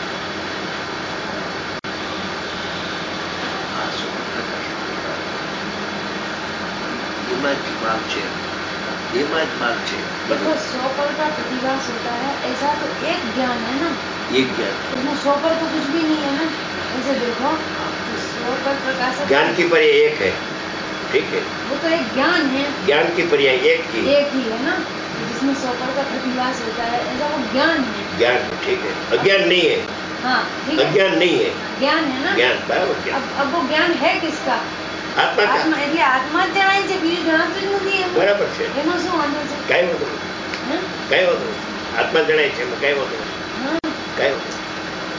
एमा જ माल છે, एमा જ माल છે. देखो सौ पर का प्रतिभास होता है, ऐसा तो एक ज्ञान है ना, एक ज्ञान, इसमें सौ पर तो कुछ भी नहीं है ना. ऐसे देखो तो सौ पर प्रकाश ज्ञान की पर्याय एक है, ठीक है, वो तो एक ज्ञान है, ज्ञान की पर्याय एक ही एक ही है ना, जिसमें सौ पर का प्रतिभास होता है, ऐसा वो ज्ञान है. ज्ञान, ठीक है. अज्ञान नहीं है. हाँ ठीक है, अज्ञान नहीं है, ज्ञान है ना. ज्ञान बराबर. ज्ञान अब अब वो ज्ञान है किसका? આત્મા કા. આત્મા એટલે આત્મા જ જણાય છે, બીજું જણાતું જ નથી. એમાં બરાબર છે, એમાં શું વાંધો છે? કઈ વાંધો નથી, હે? કઈ વાંધો નથી. આત્મા જણાય છે એમાં કઈ વાંધો નથી, हाँ, કઈ વાંધો નથી.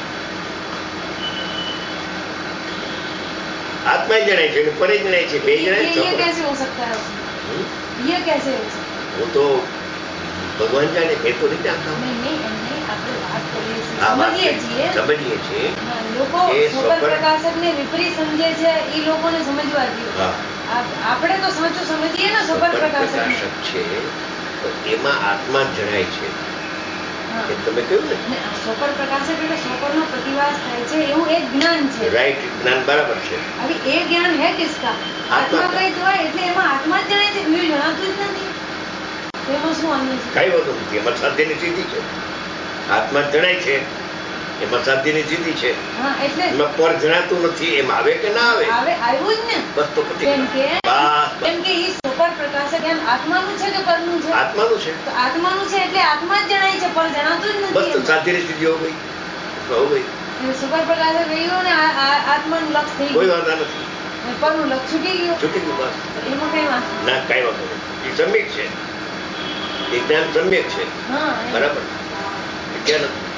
आत्मा ही जनाय છે, પરે જણાય છે, બે ये જણાય ये છે. कैसे हो सकता है उसमें? हम्म? ये कैसे हो सकता है? वो तो भगवान जाने, मैं तो नहीं जानता हूँ. नहीं नहीं એમ નહીં, આપણે વાત કરીએ છીએ, આ વાત સમજીએ છીએ. સમજીએ છીએ. હા, લોકો એ સ્વપર સ્વપર- પ્રકાશકને વિપરીત સમજે છે, એ લોકોને સમજવા દો. હા, આપ- આપણે તો સાચું સમજીએ ને સ્વપર સ્વપર પ્રકાશકને. પ્રકાશક છે તો એમાં આત્મા જ જણાય છે. હા. એ તમે કહ્યું ને, અને આ સ્વપર પ્રકાશક એટલે સ્વપરનો પ્રતિવાસ થાય છે એવું એક જ્ઞાન છે. રાઈટ, જ્ઞાન બરાબર છે. अभी ये ज्ञान है किसका? आत्मा आत्मा का। का जो है એટલે એમાં આત્મા જ જણાય છે, બીજું જણાતું જ નથી. તો એમાં શું વાંધો છે? કઈ વાંધો નથી, એમાં સાધ્યની સિદ્ધિ છે. આત્મા જ જણાય છે એમાં સાધ્યની સિદ્ધિ છે. હા, એટલે એમાં પર જણાતું નથી, એમ આવે કે ના આવે, આવે આવ્યું જ ને. બસ તો પતી કેમ કે ગયું. બસ, બસ. કેમ કે ઈ સુપર પ્રકાશક જ્ઞાન આત્માનું છે કે પરનું છે? આત્માનું છે. તો આત્માનું છે એટલે આત્મા જ જણાય છે, પર જણાતું જ બસ નથી તો એમાં. સાધ્યની સિદ્ધિ હો ગઈ, હો ગઈ, એટલે સુપર પ્રકાશક રહ્યું ને આ- આ- આત્માનું લક્ષ થઈ કોઈ ગયું. વાંધા નથી. અને પરનું લક્ષ છૂટી ગયું. છૂટી ગયું, બસ. તો એમાં કઈ વાંધો નથી. ના, કઈ વાંધો નથી. એ સમ્યક છે, એ જ્ઞાન સમ્યક છે. હા, એમ. બરાબર. ક્યાં નથી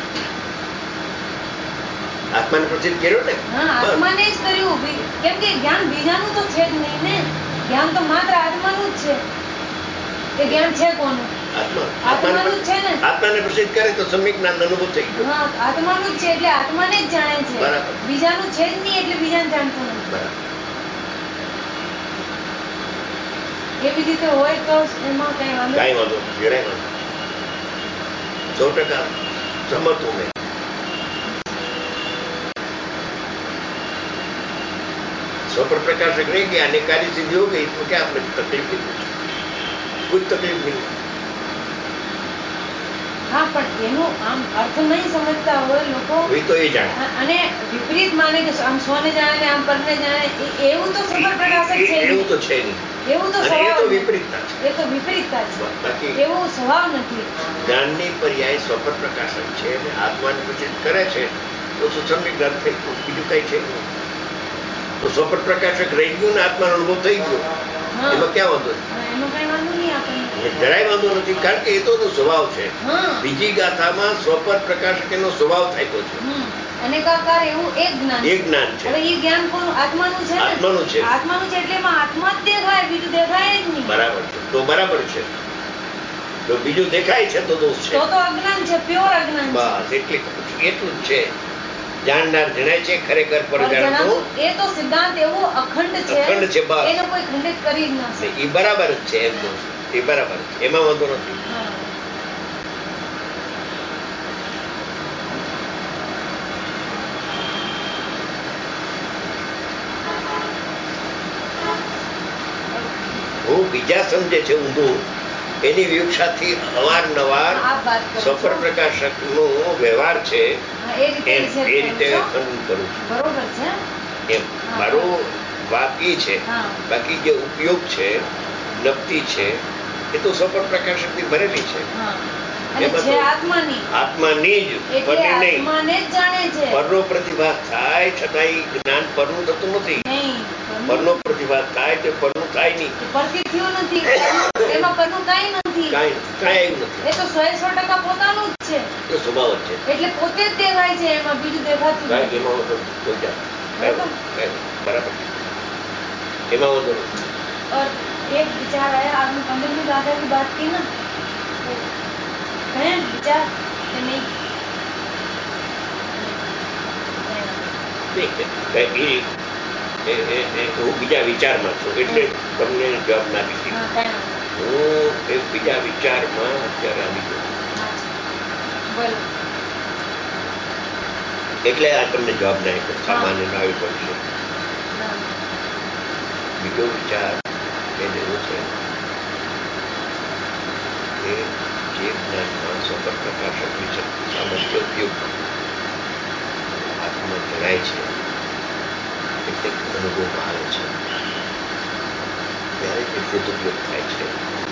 આત્માને પ્રસિદ્ધ કર્યો ને. હા, બસ. આત્માને જ કર્યું. બી- કેમ કે જ્ઞાન બીજાનું તો છે જ નહીં ને. જ્ઞાન તો માત્ર આત્માનું જ છે. એ જ્ઞાન છે કોનું? આત્મા આત્માનું જ છે ને. આત્માને પ્રસિદ્ધ કરે તો સમ્યક જ્ઞાન અનુભવ થઈ ગયો. હા, આત્માનું જ છે એટલે આત્માને જ જાણે છે. બરાબર. બીજાનું છે જ નહીં એટલે બીજાને જાણતો નથી. બરાબર. એવી રીતે હોય તો એમાં કઈ વાંધો કાંઈ વાંધો નથી, જરાય વાંધો નથી. સો ટકા સમર્થ હું મેં. સ્વપર પ્રકાશક રહી ગયા અને કાર્ય સિદ્ધિ હો ગઈ તો क्या આપણે તકલીફ नहीं, कुछ तकलीफ नहीं. હા, પણ એનો આમ અર્થ નહીં સમજતા હોય લોકો. वही तो ये जाने. અ- અને વિપરીત માને કે આમ સ્વને જાણે ને આમ પરને જાણે, એ- એવું તો સુપર પ્રકાશક છે એવું નહીં. તો છે નહીં. એવું તો અને એ સ્વભાવ તો નથી. વિપરીતતા છે. એ તો વિપરીતતા છે. બાકી એવું સ્વભાવ નથી. જ્ઞાનની પર્યાય સ્વપર પ્રકાશક છે અને આત્માને પ્રસિદ્ધ કરે છે તો શું સમ્યક જ્ઞાન થઈ ગયું, બીજું કઈ છે નહીં. તો સ્વપર પ્રકાશક રહી ગયું ને આત્માનો અનુભવ થઈ ગયો, હા. એમાં ક્યાં વાંધો છે? હા, એમાં કઈ વાંધો નહીં આપણને. એટલે જરાય વાંધો નથી, કારણ કે એ તો એનો સ્વભાવ છે. હા. બીજી ગાથામાં સ્વપર પ્રકાશક એનો સ્વભાવ થાય છે. હમ. અનેકાકાર એવું એક જ્ઞાન એક જ્ઞાન છે. હવે એ જ્ઞાન કોનું? આત્માનું છે ને. આત્માનું છે. આત્માનું છે એટલે એમાં આત્મા જ દેખાય, બીજું દેખાય જ નહીં. બરાબર છે, તો બરાબર છે. જો બીજું દેખાય છે તો દોષ છે. તો તો અજ્ઞાન છે, પ્યોર અજ્ઞાન છે. બસ એટલે એટલું જ છે. જાણનાર જણાય છે, ખરેખર પર પર જાણતો જણાતું એ તો સિદ્ધાંત એવો અખંડ છે, અખંડ છે, બસ. એને કોઈ ખંડિત કરી જ ના શકે. એ બરાબર જ છે. એમ કહું છું. એ બરાબર છે, એમાં વાંધો નથી. હા. હું બીજા સમજે છે ઊંધું, એની વિવક્ષાથી અવારનવાર આ વાત કરો છો. સ્વપર પ્રકાશકનો વ્યવહાર છે હા, એ રીતે એમ નિષેધ એ કરો રીતે છો. ખંડન કરું છું. બરોબર છે. એમ હા. મારો વાત એ છે. હા. બાકી જે ઉપયોગ છે, નક્તિ છે, એ તો સ્વપર પ્રકાશકથી ભરેલી છે. હા. અને એમાં છે તો આત્માની, આત્માની જ, એટલે પરને નહીં. આત્માને જ જાણે છે. પરનો પ્રતિભાસ થાય છતાંય જ્ઞાન પરનું થતું નથી. નહીં, પરનો પરનું- પ્રતિભાસ થાય તો પરનું થાય નહીં. એ પરથી થયું નથી. પરનું- એમાં પરનું કાંઈ નથી. કાંઈ કાંઈ આવ્યું નથી. એ તો સો એ સો ટકા પોતાનું જ છે. એ સ્વભાવ જ છે. એટલે પોતે જ દેખાય છે, એમાં બીજું દેખાતું કાંઈ નથી. એમાં વાંધો નથી. કોઈ જાત. કાંઈ બરાબર. વાંધો નહીં. બરાબર. એમાં વાંધો નથી. और एक विचार आया, आपने पंद्रहवीं गाथा की बात की ना, तो कहें विचार कि नहीं? નહીં, કાંઈ એ એ- એ- એ હું બીજા વિચારમાં છું એટલે તમને જવાબ ના દીધી. हाँ, कहें ना। હું એક બીજા વિચારમાં અત્યારે આવી ગયો हाँ, बोलो। એટલે આ તમને જવાબ ના આપ્યો. સામાન્ય ના આવી પડશે. हाँ, બીજો વિચાર એને એવું છે કે જે જ્ઞાનમાં સ્વપર પ્રકાશકની શક્તિ સામર્થ્ય ઉપયોગ આત્મા જણાય છે એટલે અનુભવમાં આવે છે ત્યારે એ સદુપયોગ થાય છે.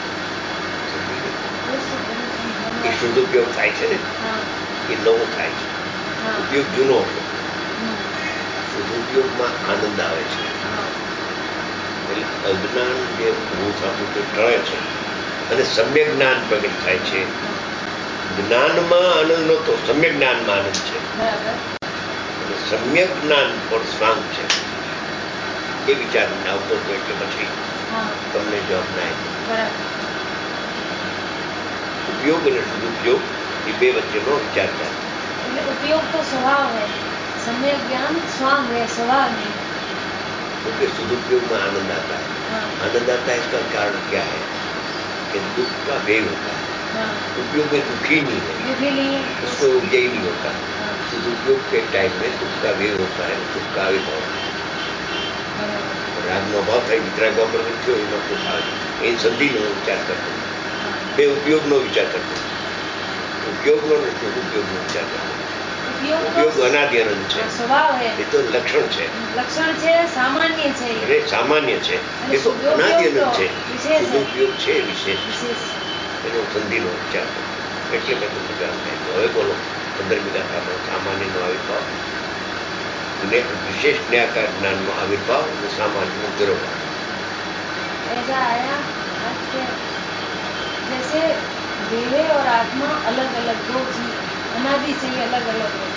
એ સદુપયોગ થાય છે ને, हाँ, એ નવું થાય છે. हाँ, ઉપયોગ જૂનો હતો. हम्म, સદુપયોગમાં આનંદ આવે છે. हाँ, એટલે અજ્ઞાન જે હું સામું તે ટળે છે અને સમ્યક જ્ઞાન પ્રગટ થાય છે. જ્ઞાનમાં આનંદ નહોતો, સમ્યક જ્ઞાનમાં આનંદ છે. बराबर। અને સમ્યક જ્ઞાન પર શાંત છે. એ વિચાર મને આવતો હતો એટલે પછી हाँ, તમને જવાબ ના આપ્યો. बराबर। ઉપયોગ અને સદુપયોગ એ બે વચ્ચેનો વિચાર થાય. એટલે ઉપયોગ તો સ્વભાવ है, सम्यक ज्ञान स्वांग है, स्वभाव नहीं। क्योंकि सदुपयोग में आनंद आता है। हाँ। आनंद आता है, इसका कारण क्या है कि दुख का वेग होता है। हाँ। उपयोग में दुखी नहीं है, दुखी नहीं है, उसको उपजय नहीं होता। हाँ। सदुपयोग के टाइम में दुख का वेग होता है, दुख का आविर्भाव होता है। रागનો ભાવ થાય, વિતરાગમાં પ્રવૃત્તિઓ એમાં તો ભાવ એ સંધિનો વિચાર કરતો, બે ઉપયોગનો વિચાર કરતો, ઉપયોગનો નથી, ઉપયોગનો વિચાર કરતો. ઉપયોગ અનાદિ અનંત છે, સ્વભાવ છે, એ તો લક્ષણ છે, લક્ષણ છે, સામાન્ય છે, અરે સામાન્ય છે, એ તો અનાદિ અનંત છે. સદુપયોગ છે વિશેષ, એનો સંધિનો વિચાર કરતો. એટલે મેં તમને કામ કહ્યું. હવે બોલો પંદરમી ગાથામાં સામાન્યનો આવિર્ભાવ, विशेष न्यायकार ज्ञान में आविर्भाव और सामान्य तिरोभाव. ऐसा आया आज के जैसे देह और आत्मा अलग अलग दो चीज अनादि से ही अलग अलग है,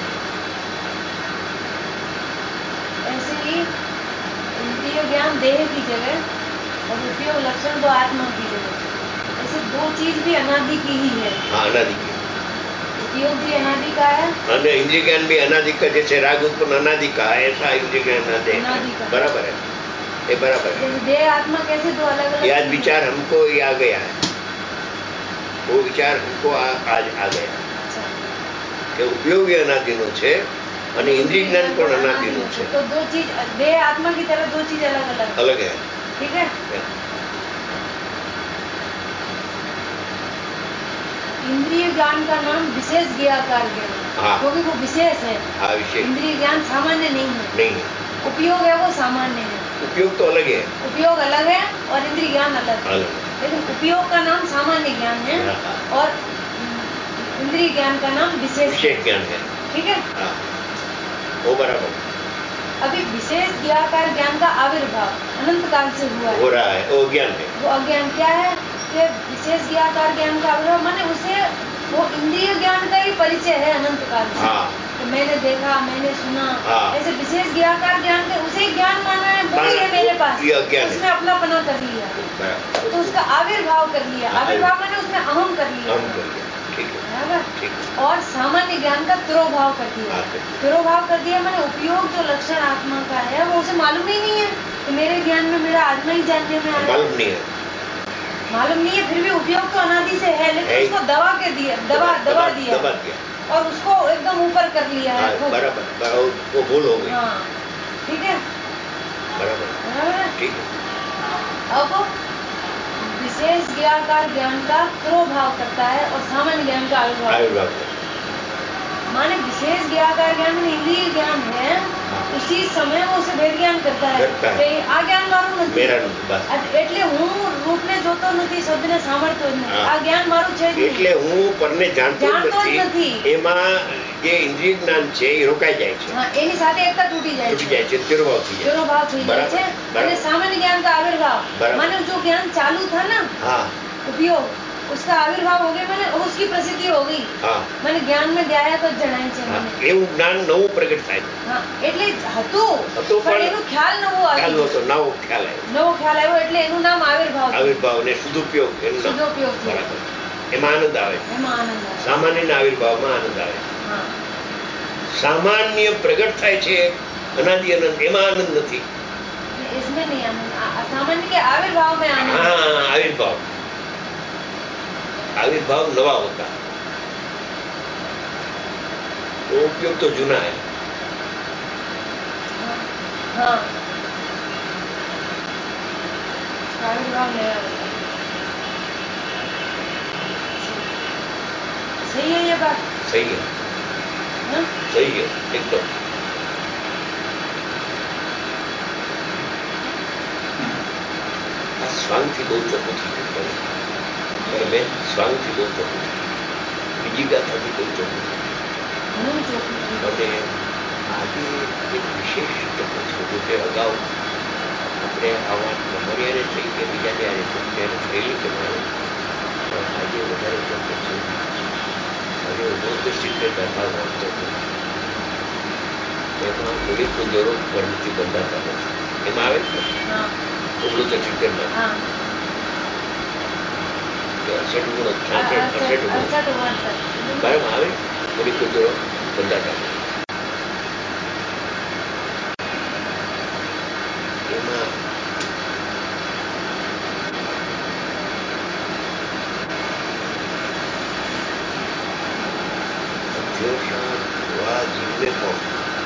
ऐसे ही इंद्रिय ज्ञान देह की जगह और उपयोग लक्षण तो आत्मा की जगह, ऐसे दो चीज भी अनादि की ही है. हाँ, अनादि की. उपयोग भी अनादि का है और इंद्रिय ज्ञान भी अनादि का. जैसे राग उत्पन्न अनादि का है, ऐसा इंद्रिय ज्ञान अनादि का. बराबर है, ये बराबर है. देह आत्मा कैसे दो अलग अलग. याद विचार हमको ये आ गया है, वो विचार हमको आ, आज आ गया कि उपयोग अनादिनो છે અને इंद्रिय ज्ञान પણ अनादिनो છે. तो दो चीज देह आत्मा की तरह दो चीज अलग अलग अलग है. ठीक है. इंद्रिय ज्ञान का नाम विशेष ज्ञाकार ज्ञान, हाँ। क्योंकि वो विशेष है. हाँ, विशेष. इंद्रिय ज्ञान सामान्य नहीं है. नहीं है. उपयोग है वो सामान्य है. उपयोग तो अलग है. उपयोग अलग है और इंद्रिय ज्ञान अलग है. अलग. लेकिन उपयोग का नाम सामान्य ज्ञान है. हाँ। और इंद्रिय ज्ञान का नाम विशेष विशेष ज्ञान है. ठीक है. हाँ, वो बराबर. अभी विशेष ज्ञाकार ज्ञान का आविर्भाव अनंत काल से हुआ है. हो रहा है, वो ज्ञान है. वो अज्ञान क्या है कि विशेष ज्ञाकार ज्ञान का आविर्भाव माने उसे वो इंद्रिय ज्ञान का ही परिचय है अनंत काल से. हाँ. तो मैंने देखा, मैंने सुना. हाँ. ऐसे विशेष ज्ञाकार ज्ञान का उसे ज्ञान माना है, वो ही है मेरे पास, उसमें अपनापना कर लिया, तो उसका आविर्भाव कर लिया. आविर्भाव माने उसमें अहम कर लिया. बराबर. और सामान्य ज्ञान का तिरोभाव कर दिया. तिरोभाव कर दिया माने उपयोग जो लक्षण आत्मा का है वो उसे मालूम ही नहीं है कि मेरे ज्ञान में मेरा आत्मा ही जानने में आया. मालूम नहीं है, मालूम नहीं है, फिर भी उपयोग तो अनादि से है, लेकिन उसको दबा के दिया, दबा दबा दिया, दबा दिया और उसको एकदम ऊपर कर लिया है. बराबर, वो भूल हो गई. हाँ, ठीक है. बराबर, बराबर. ठीक है. अब विशेष ज्ञाकार ज्ञान का तिरोभाव करता है और सामान्य ज्ञान का आविर्भाव. माने विशेष ज्ञाकार ज्ञान में इंद्रिय ज्ञान है, उसी समय वो उसे भेद ज्ञान करता है. आ ज्ञान मारू નથી, એટલે હું રૂપને જોતો નથી, શબ્દને સાંભળતો જ નથી. આ જ્ઞાન મારું છે જ નહીં, એટલે હું પરને જાણતો જ નથી. એમાં જે ઇન્દ્રિય જ્ઞાન છે એ રોકાઈ જાય છે. હા, એની સાથે એકતા તૂટી જાય છે, તૂટી જાય છે, તિરોભાવ થઈ જાય છે. તિરોભાવ થઈ જાય છે. અને સામાન્ય ज्ञान का आविर्भाव माने जो ज्ञान चालू था ना, हाँ, उपयोग उसका आविर्भाव हो गया, मैंने उसकी प्रसिद्धि हो गई. हाँ. मैंने ज्ञान में ગયા તો જણાય છે મને. એવું જ્ઞાન નવું પ્રગટ થાય. હા, એટલે હતું પણ એનો ખ્યાલ નવો આવ્યો. ખ્યાલ નહોતો, નવો ખ્યાલ આવ્યો. નવો ખ્યાલ આવ્યો એટલે એનું નામ આવિર્ભાવ. આવિર્ભાવ ને સદુપયોગ, એનું નામ સદુપયોગ. બરાબર. એમાં આનંદ આવે. એમાં આનંદ આવે. સામાન્યના આવિર્ભાવમાં આનંદ આવે. હા. સામાન્ય પ્રગટ થાય છે અનાદિ અનંત, એમાં આનંદ નથી. इसमें नहीं आनंद. सामान्य के आविर्भाव में आनंद. हाँ, आविर्भाव. आविर्भाव नवा होता है, वो उपयोग तो जूना है. हाँ. आविर्भाव नया होता है. सही है ये बात. सही है. ना? सही है एकदम. स्वांग बहुत चौकस पर मैं स्वांग बहुत चौकस बीजी गाथा भी बहुत चौकस અને આજે એક વિશેષ ચોક્કસ હતું કે અગાઉ આપણે આવા નંબર યારે થઈ કે બીજા ત્યારે ત્યારે થયેલી કે મારે આજે વધારે ચોક્કસ છે. આજે ઉભો સિત્તેર ગાથા વાંચતો હતો, એમાં મૂડી કુંજરો વર્ણથી બંધાતા નથી. એમાં આવે છે ઓગણીસો સિત્તેરમાં અડસઠ ગુણ અડસઠ અડસઠ ગુણ બરાબર આવે મૂડી કુંજરો બધા એમાં જીવને પણ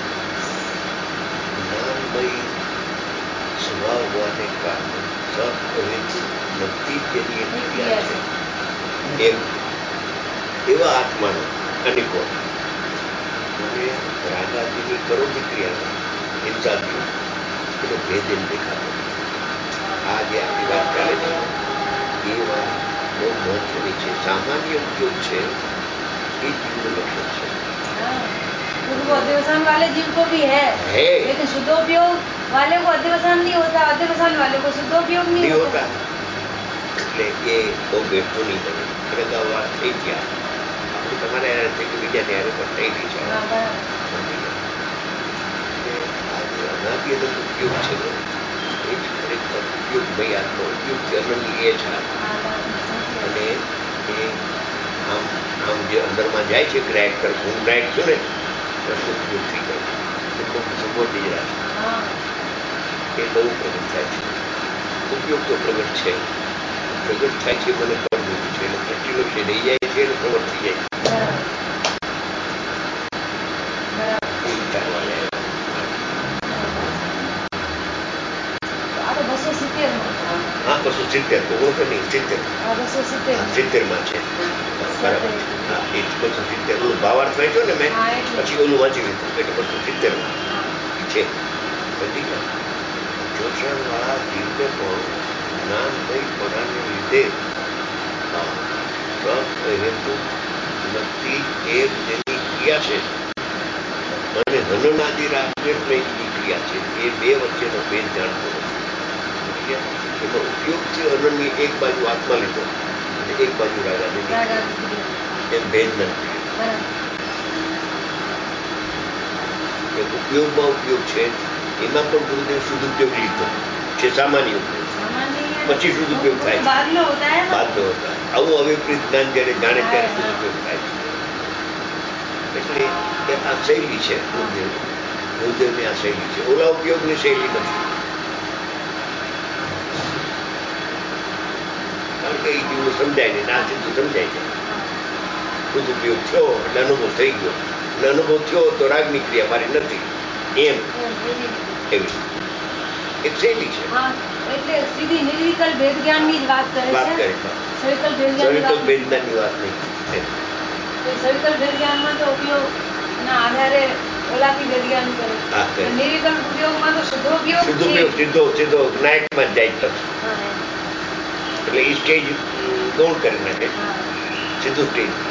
જ્ઞાનમય સ્વભાવ હોવાને કારણે સત નક્કી જેની ક્રિયા છે એમ એવા આત્માનો અનેકો અને રાગાદિની કરોની ક્રિયા હિંસાથી એનો ભેદ એમ દેખાતો. આ જે આપણી વાત ચાલે છે એ વાત બહુ મહત્વની છે. સામાન્ય ઉપયોગ છે એ જીવનું લક્ષણ છે. वो अध्यवसान वाले जीव को भी है, है लेकिन शुद्धोपयोग वाले को अध्यवसान नहीं होता, अध्यवसान वाले को शुद्धोपयोग नहीं नहीं होता. એટલે એ બહુ બેઠું નહીં બને. બધા વાત થઈ ગયા આપણે તમારે કે બીજા ત્યારે પણ થઈ ગઈ છે. हाँ, बराबर. આ જે અનાદિ ઉપયોગ છે ને એ જ ખરેખર ઉપયોગ ભાઈ આત્મા ઉપયોગ અનન્ય એ છે. हाँ, बराबर. અને એ આમ આમ જે અંદરમાં જાય છે ગ્રાહક તરફ હું ગ્રાહક છું ને રસ્તો ઉપયોગ થઈ જાય છે. એ ખૂબ સગવડ જ રહે हाँ, છે. એ બહુ પ્રગટ થાય છે. ઉપયોગ તો પ્રગટ છે, પ્રગટ થાય છે મને કરવું છે એટલે પ્રતિનો છે રહી જાય છે એટલે પ્રગટ થઈ જાય बराबर. बराबर. છે. એ વિચારવા જાય. तो आ तो बसो सित्तेर में. હા બસો સિત્તેર ઓગણસો નહીં સિત્તેર हाँ, बसो सित्तेर. સિત્તેરમાં છે બરાબર. હા એ બસો સિત્તેર ઓલું ભાવાર્થ વાંચ્યો ને મેં હા, એટલે. પછી ઓલું વાંચી લીધું એટલે બસો સિત્તેરમાં हाँ, છે. બધી જોશણવાળા જીવને પણ જ્ઞાનમય પરાને લીધે હેતુ નક્કી એક જેની ક્રિયા છે અને હનનાદી રાગની ક્રિયા છે એ બે વચ્ચેનો ભેદ જાણતો નથી. એમાં ઉપયોગથી અનન્ય એક બાજુ આત્મા લીધો અને એક બાજુ રાગાની रागा. એમ ભેદ નથી. बराबर. એ ઉપયોગમાં ઉપયોગ છે એમાં પણ ગુરુદેવ શુદ્ધ ઉપયોગ લીધો છે સામાન્ય ઉપયોગ सामान्य પછી શુદ્ધ ઉપયોગ થાય છે. बाद में होता है ना. બાદ નો હતા આવું અવિપરીત જ્ઞાન જયારે જાણે ત્યારે શુદ્ધ ઉપયોગ થાય છે. એટલે એ આ શૈલી છે ગુરુદેવ ગુરુદેવની આ શૈલી છે. ઓલા ઉપયોગની શૈલી નથી. કારણ કે એ જીવનું સમજાય નહીં ના સીધું સમજાય છે. શુદ્ધ ઉપયોગ થયો એટલે અનુભવ થઈ ગયો એટલે અનુભવ થયો તો રાગની ક્રિયા મારી નથી એમ એવી એક શૈલી છે. हाँ, એટલે સીધી નિર્વિકલ્પ ભેદ જ્ઞાનની જ વાત કરે વાત છે. કરે સવિકલ્પ ભેદ જ્ઞાનની સવિકલ્પ વાત ભેદની વાત નહીં. તો સવિકલ્પ ભેદ જ્ઞાનમાં તો ઉપયોગના આધારે ઓલાથી ભેદ જ્ઞાન કરે. હા, કરે. તો નિર્વિકલ્પ ઉપયોગમાં તો શુદ્ધોપયોગ શુદ્ધ ઉપયોગ સીધો સીધો નાયકમાં જ જાય તરત. હા, એટલે એ સ્ટેજ ગૌણ કરી નાખે હા. સીધું સ્ટેજ